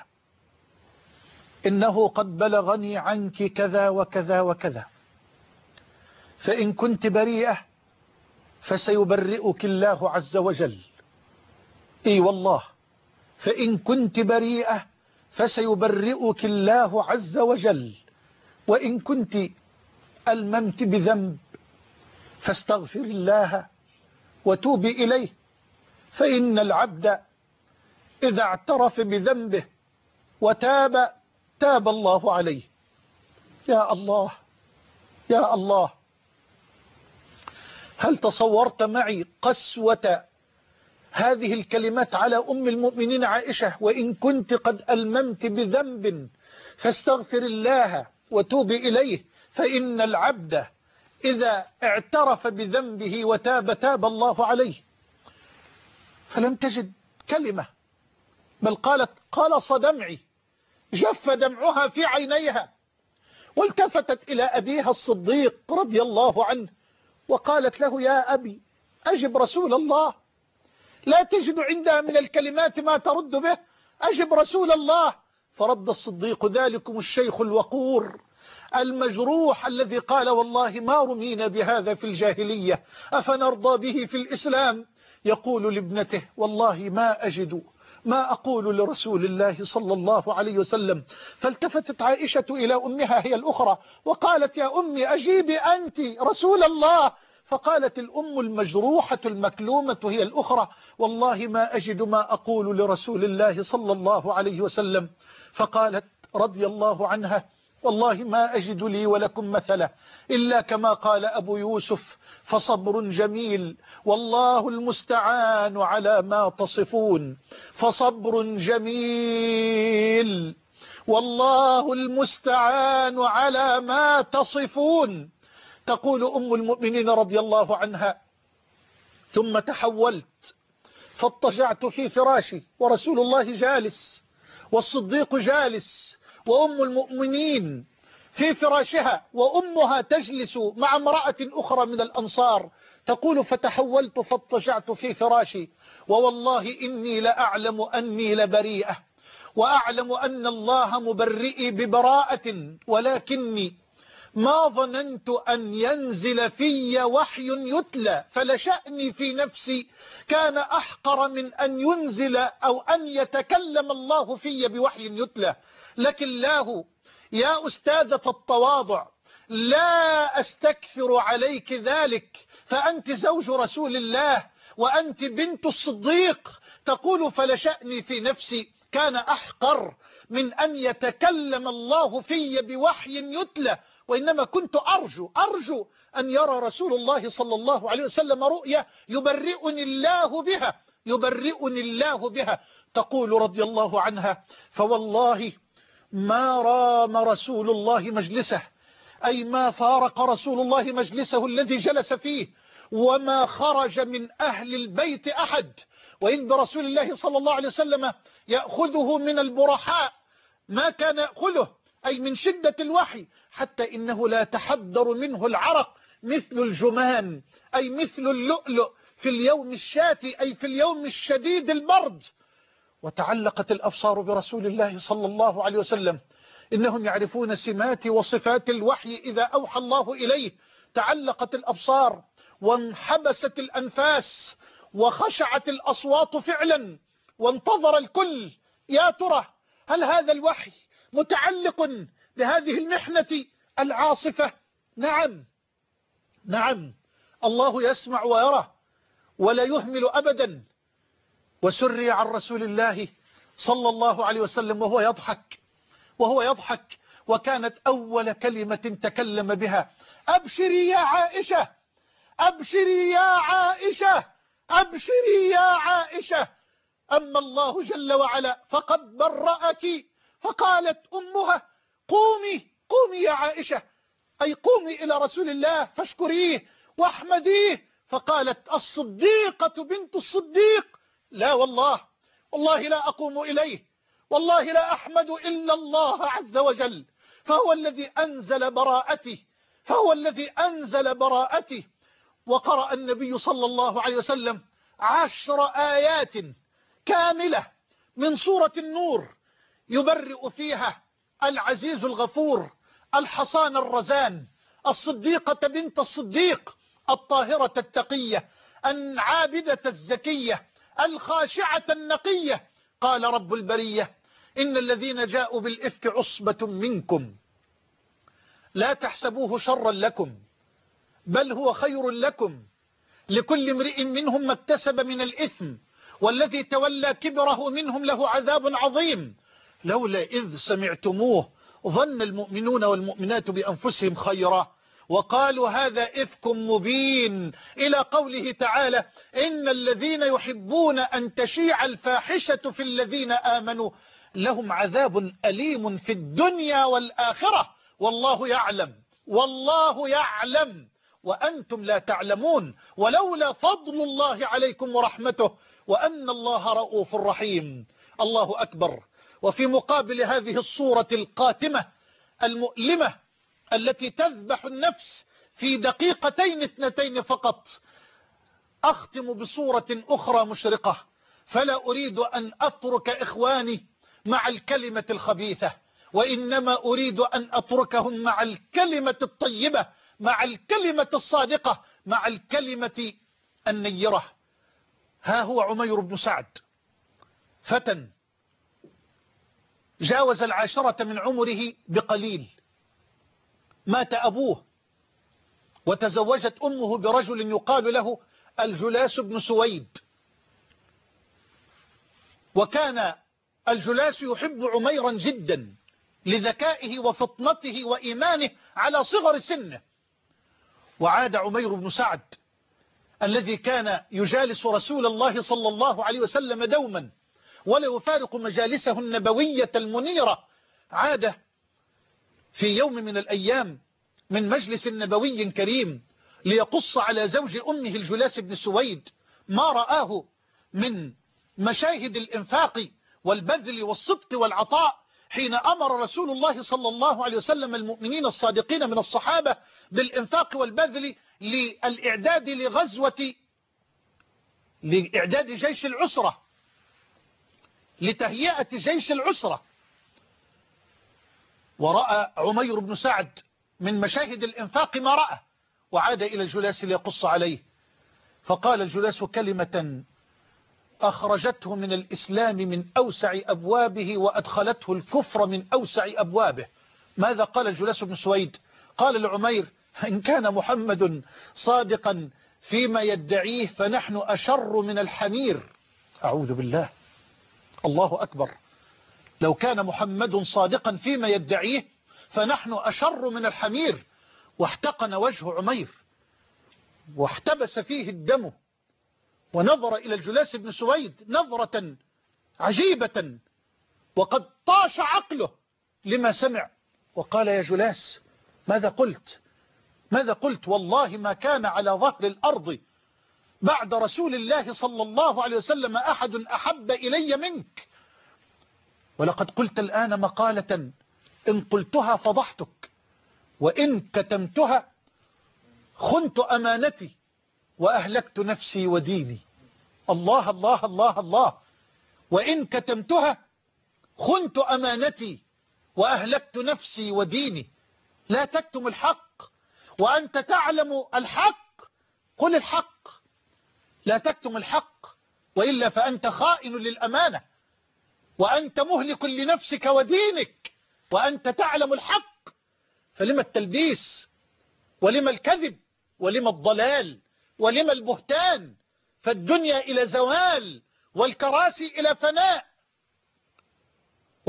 إنه قد بلغني عنك كذا وكذا وكذا، فإن كنت بريئة فسيبرئك الله عز وجل. اي والله، فإن كنت بريئة فسيبرئك الله عز وجل، وإن كنت ألممت بذنب فاستغفر الله وتوبي إليه، فإن العبد إذا اعترف بذنبه وتاب تاب الله عليه. يا الله، يا الله، هل تصورت معي قسوة هذه الكلمات على أم المؤمنين عائشة؟ وإن كنت قد ألممت بذنب فاستغفر الله وتوب إليه، فإن العبد إذا اعترف بذنبه وتاب تاب الله عليه. فلم تجد كلمة، بل قالت قلص دمعي، جف دمعها في عينيها، والتفتت إلى أبيها الصديق رضي الله عنه وقالت له يا أبي أجب رسول الله، لا تجد عندها من الكلمات ما ترد به، أجب رسول الله. فرد الصديق ذلكم الشيخ الوقور المجروح الذي قال والله ما رمينا بهذا في الجاهلية أفنرضى به في الإسلام، يقول لابنته والله ما أجد ما أقول لرسول الله صلى الله عليه وسلم. فالتفتت عائشة إلى أمها هي الأخرى وقالت يا أمي أجيبي أنت رسول الله. فقالت الأم المجروحة المكلومة هي الأخرى والله ما أجد ما أقول لرسول الله صلى الله عليه وسلم. فقالت رضي الله عنها والله ما أجد لي ولكم مثلا إلا كما قال أبو يوسف فصبر جميل والله المستعان على ما تصفون، فصبر جميل والله المستعان على ما تصفون. تقول أم المؤمنين رضي الله عنها ثم تحولت فاضطجعت في فراشي ورسول الله جالس والصديق جالس وأم المؤمنين في فراشها وأمها تجلس مع امرأة أخرى من الأنصار. تقول فتحولت فاضطجعت في فراشي ووالله إني لأعلم أني لبريئة وأعلم أن الله مبرئي ببراءة، ولكني ما ظننت أن ينزل في وحي يتلى، فلشأني في نفسي كان أحقر من أن ينزل أو أن يتكلم الله في بوحي يتلى. لكن الله يا أستاذة التواضع لا أستكثر عليك ذلك، فأنت زوج رسول الله وأنت بنت الصديق. تقول فلشأني في نفسي كان أحقر من أن يتكلم الله في بوحي يتلى، وإنما كنت أرجو أرجو أن يرى رسول الله صلى الله عليه وسلم رؤيا يبرئني الله بها يبرئني الله بها. تقول رضي الله عنها فوالله ما رام رسول الله مجلسه، أي ما فارق رسول الله مجلسه الذي جلس فيه، وما خرج من أهل البيت أحد، وإن برسول الله صلى الله عليه وسلم يأخذه من البرحاء ما كان يأخذه، أي من شدة الوحي، حتى إنه لا تحدر منه العرق مثل الجمان، أي مثل اللؤلؤ في اليوم الشاتي، أي في اليوم الشديد البرد. وتعلقت الأبصار برسول الله صلى الله عليه وسلم، إنهم يعرفون سمات وصفات الوحي إذا أوحى الله إليه. تعلقت الأبصار وانحبست الأنفاس وخشعت الأصوات فعلا، وانتظر الكل يا ترى هل هذا الوحي متعلق بهذه المحنة العاصفة؟ نعم نعم، الله يسمع ويرى ولا يهمل أبدا. وسري عن رسول الله صلى الله عليه وسلم وهو يضحك وهو يضحك وكانت أول كلمة تكلم بها: أبشري يا عائشة، أبشري يا عائشة، أبشري يا عائشة. أما الله جل وعلا فقد برأك، فقالت أمها: قومي قومي يا عائشة، أي قومي إلى رسول الله فاشكريه واحمديه. فقالت الصديقة بنت الصديق: لا والله، والله لا أقوم إليه، والله لا أحمد إلا الله عز وجل، فهو الذي أنزل براءتي، فهو الذي أنزل براءتي. وقرأ النبي صلى الله عليه وسلم عشر آيات كاملة من سورة النور يبرئ فيها العزيز الغفور، الحصان الرزان، الصديقة بنت الصديق، الطاهرة التقية، العابدة الزكية، الخاشعة النقية. قال رب البرية: إن الذين جاءوا بالإفك عصبة منكم لا تحسبوه شرا لكم بل هو خير لكم، لكل امرئ منهم ما اكتسب من الإثم، والذي تولى كبره منهم له عذاب عظيم. لولا إذ سمعتموه ظن المؤمنون والمؤمنات بأنفسهم خيرا وقالوا هذا إفك مبين، إلى قوله تعالى: إن الذين يحبون أن تشيع الفاحشة في الذين آمنوا لهم عذاب أليم في الدنيا والآخرة والله يعلم والله يعلم وأنتم لا تعلمون، ولولا فضل الله عليكم ورحمته وأن الله رؤوف رحيم. الله أكبر. وفي مقابل هذه الصورة القاتمة المؤلمة التي تذبح النفس في دقيقتين اثنتين فقط، أختم بصورة أخرى مشرقة، فلا أريد أن أترك إخواني مع الكلمة الخبيثة، وإنما أريد أن أتركهم مع الكلمة الطيبة، مع الكلمة الصادقة، مع الكلمة النيرة. ها هو عمير بن سعد، فتى جاوز العاشرة من عمره بقليل، مات أبوه وتزوجت أمه برجل يقال له الجلاس بن سويد، وكان الجلاس يحب عميرا جدا لذكائه وفطنته وإيمانه على صغر سنه. وعاد عمير بن سعد الذي كان يجالس رسول الله صلى الله عليه وسلم دوما ولا يفارق مجالسه النبوية المنيرة، عاد في يوم من الأيام من مجلس نبوي كريم ليقص على زوج أمه الجلاس بن سويد ما رآه من مشاهد الإنفاق والبذل والصدق والعطاء، حين أمر رسول الله صلى الله عليه وسلم المؤمنين الصادقين من الصحابة بالإنفاق والبذل للإعداد لغزوة لإعداد جيش العسرة، لتهيئة جيش العسرة. ورأى عمير بن سعد من مشاهد الإنفاق ما رأى، وعاد إلى الجلاس ليقص عليه، فقال الجلاس كلمة أخرجته من الإسلام من أوسع أبوابه وأدخلته الكفر من أوسع أبوابه. ماذا قال الجلاس بن سويد؟ قال لعمير: إن كان محمد صادقا فيما يدعيه فنحن أشر من الحمير. أعوذ بالله. الله أكبر. لو كان محمد صادقا فيما يدعيه فنحن أشر من الحمير. واحتقن وجه عمير واحتبس فيه الدم، ونظر إلى الجلاس بن سويد نظرة عجيبة، وقد طاش عقله لما سمع، وقال: يا جلاس ماذا قلت؟ ماذا قلت؟ والله ما كان على ظهر الأرض بعد رسول الله صلى الله عليه وسلم أحد أحب إلي منك، ولقد قلت الآن مقالة إن قلتها فضحتك، وإن كتمتها خنت أمانتي وأهلكت نفسي وديني. الله الله الله الله. وإن كتمتها خنت أمانتي وأهلكت نفسي وديني. لا تكتم الحق وأنت تعلم الحق، قل الحق، لا تكتم الحق، وإلا فأنت خائن للأمانة، وأنت مهلك لنفسك ودينك، وأنت تعلم الحق. فلما التلبيس ولما الكذب ولما الضلال ولما البهتان؟ فالدنيا إلى زوال والكراسي إلى فناء.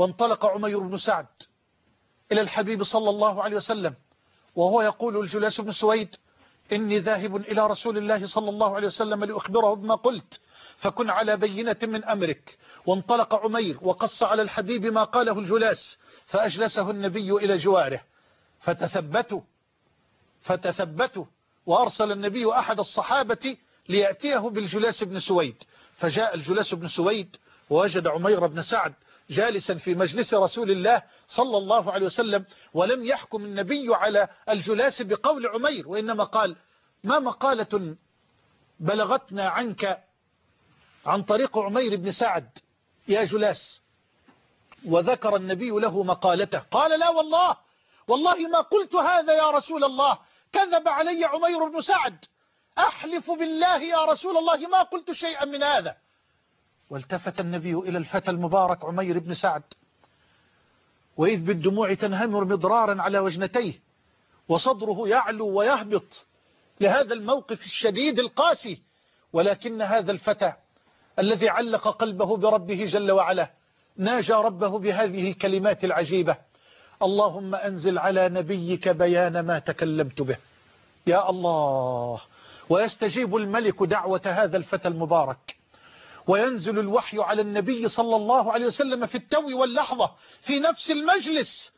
وانطلق عمير بن سعد إلى الحبيب صلى الله عليه وسلم وهو يقول الجلاس بن سويد إني ذاهب إلى رسول الله صلى الله عليه وسلم لأخبره بما قلت فكن على بينة من أمرك. وانطلق عمير وقص على الحبيب ما قاله الجلاس فأجلسه النبي إلى جواره فتثبتوا فتثبتوا وأرسل النبي أحد الصحابة ليأتيه بالجلاس بن سويد. فجاء الجلاس بن سويد ووجد عمير بن سعد جالسا في مجلس رسول الله صلى الله عليه وسلم، ولم يحكم النبي على الجلاس بقول عمير، وإنما قال ما مقالة بلغتنا عنك عن طريق عمير بن سعد يا جلاس؟ وذكر النبي له مقالته. قال لا والله والله ما قلت هذا يا رسول الله، كذب علي عمير بن سعد، أحلف بالله يا رسول الله ما قلت شيئا من هذا. والتفت النبي إلى الفتى المبارك عمير بن سعد وإذ بالدموع تنهمر مضرارا على وجنتيه وصدره يعلو ويهبط لهذا الموقف الشديد القاسي، ولكن هذا الفتى الذي علق قلبه بربه جل وعلا ناجى ربه بهذه الكلمات العجيبة: اللهم أنزل على نبيك بيان ما تكلمت به. يا الله، ويستجيب الملك دعوة هذا الفتى المبارك، وينزل الوحي على النبي صلى الله عليه وسلم في التو واللحظة في نفس المجلس،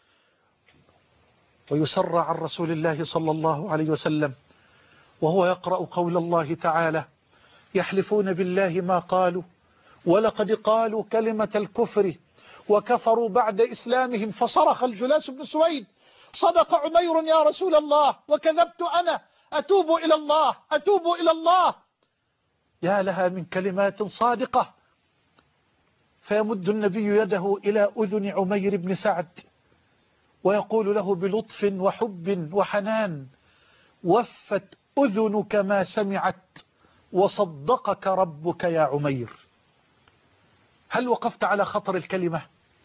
ويسرع عن رسول الله صلى الله عليه وسلم وهو يقرأ قول الله تعالى: يحلفون بالله ما قالوا ولقد قالوا كلمة الكفر وكفروا بعد إسلامهم. فصرخ الجلاس بن سويد: صدق عمير يا رسول الله وكذبت أنا، أتوب إلى الله أتوب إلى الله. يا لها من كلمات صادقة. فيمد النبي يده إلى أذن عمير بن سعد ويقول له بلطف وحب وحنان: وفت أذنك ما سمعت وصدقك ربك يا عمير. هل وقفت على خطر الكلمة؟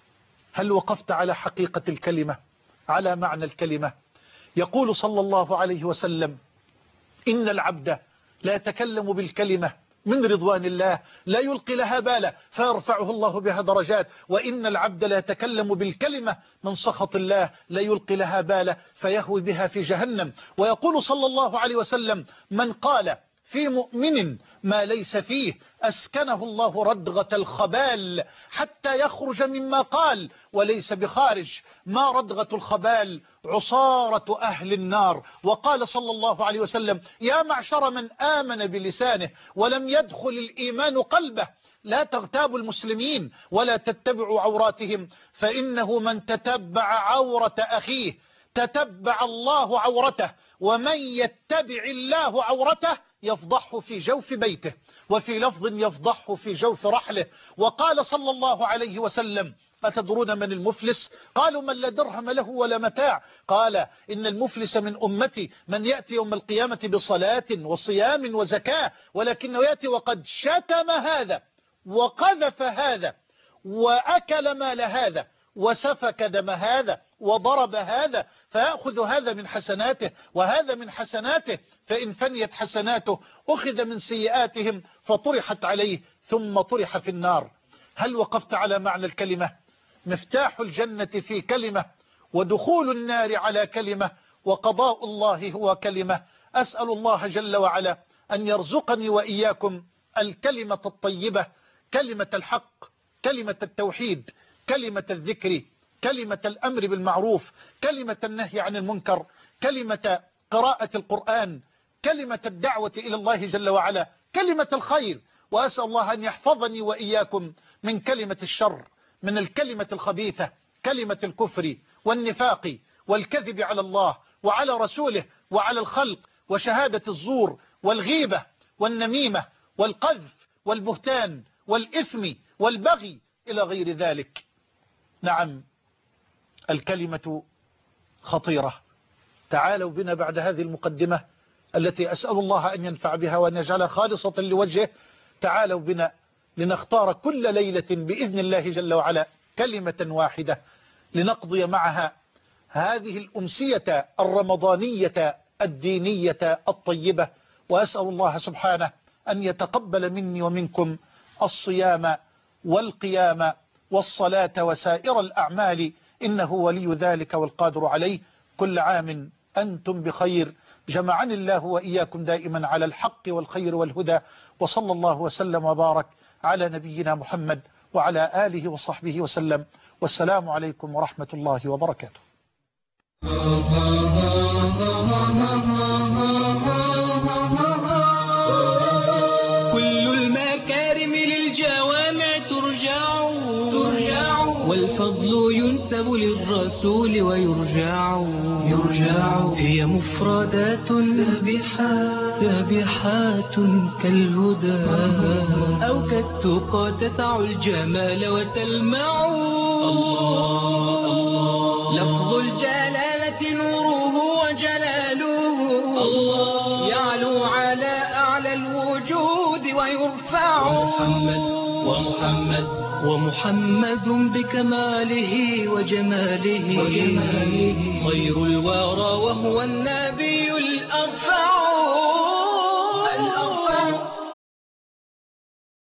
هل وقفت على حقيقة الكلمة، على معنى الكلمة؟ يقول صلى الله عليه وسلم: إن العبد لا يتكلم بالكلمة من رضوان الله لا يلقي لها بالا فيرفعه الله بها درجات، وإن العبد لا يتكلم بالكلمة من سخط الله لا يلقي لها بالا فيهوي بها في جهنم. ويقول صلى الله عليه وسلم: من قال في مؤمن ما ليس فيه أسكنه الله ردغة الخبال حتى يخرج مما قال وليس بخارج. ما ردغة الخبال؟ عصارة أهل النار. وقال صلى الله عليه وسلم: يا معشر من آمن بلسانه ولم يدخل الإيمان قلبه لا تغتابوا المسلمين ولا تتبعوا عوراتهم، فإنه من تتبع عورة أخيه تتبع الله عورته، ومن يتبع الله عورته يفضحه في جوف بيته، وفي لفظ يفضحه في جوف رحله. وقال صلى الله عليه وسلم: أتدرون من المفلس؟ قالوا: من لا درهم له ولا متاع. قال: إن المفلس من أمتي من يأتي يوم القيامة بصلاة وصيام وزكاة، ولكنه يأتي وقد شتم هذا وقذف هذا وأكل مال هذا وسفك دم هذا وضرب هذا، فيأخذ هذا من حسناته وهذا من حسناته، فإن فنيت حسناته أخذ من سيئاتهم فطرحت عليه ثم طرح في النار. هل وقفت على معنى الكلمة؟ مفتاح الجنة في كلمة، ودخول النار على كلمة، وقضاء الله هو كلمة. أسأل الله جل وعلا أن يرزقني وإياكم الكلمة الطيبة، كلمة الحق، كلمة التوحيد، كلمة الذكر، كلمة الأمر بالمعروف، كلمة النهي عن المنكر، كلمة قراءة القرآن، كلمة الدعوة إلى الله جل وعلا، كلمة الخير. وأسأل الله أن يحفظني وإياكم من كلمة الشر، من الكلمة الخبيثة، كلمة الكفر والنفاق والكذب على الله وعلى رسوله وعلى الخلق، وشهادة الزور والغيبة والنميمة والقذف والبهتان والإثم والبغي إلى غير ذلك. نعم، الكلمة خطيرة. تعالوا بنا بعد هذه المقدمة التي أسأل الله أن ينفع بها وأن يجعلها خالصة لوجهه، تعالوا بنا لنختار كل ليلة بإذن الله جل وعلا كلمة واحدة لنقضي معها هذه الأمسية الرمضانية الدينية الطيبة. وأسأل الله سبحانه أن يتقبل مني ومنكم الصيام والقيام والصلاة وسائر الأعمال، إنه ولي ذلك والقادر عليه. كل عام أنتم بخير، جمعني الله وإياكم دائما على الحق والخير والهدى، وصلى الله وسلم وبارك على نبينا محمد وعلى آله وصحبه وسلم، والسلام عليكم ورحمة الله وبركاته. كل المكارم للجوامع ترجع ترجع والفضل ينسب للرسول ويرجع يرجع هي مفردات سابحات سابحات كالهدى أو كالتقى تسع الجمال وتلمع. الله الله لفظ الجلالة نوره وجلاله، الله يعلو على أعلى الوجود ويرفع. محمد ومحمد ومحمد بكماله وجماله, وجماله خير الورى وهو النبي الأرفع.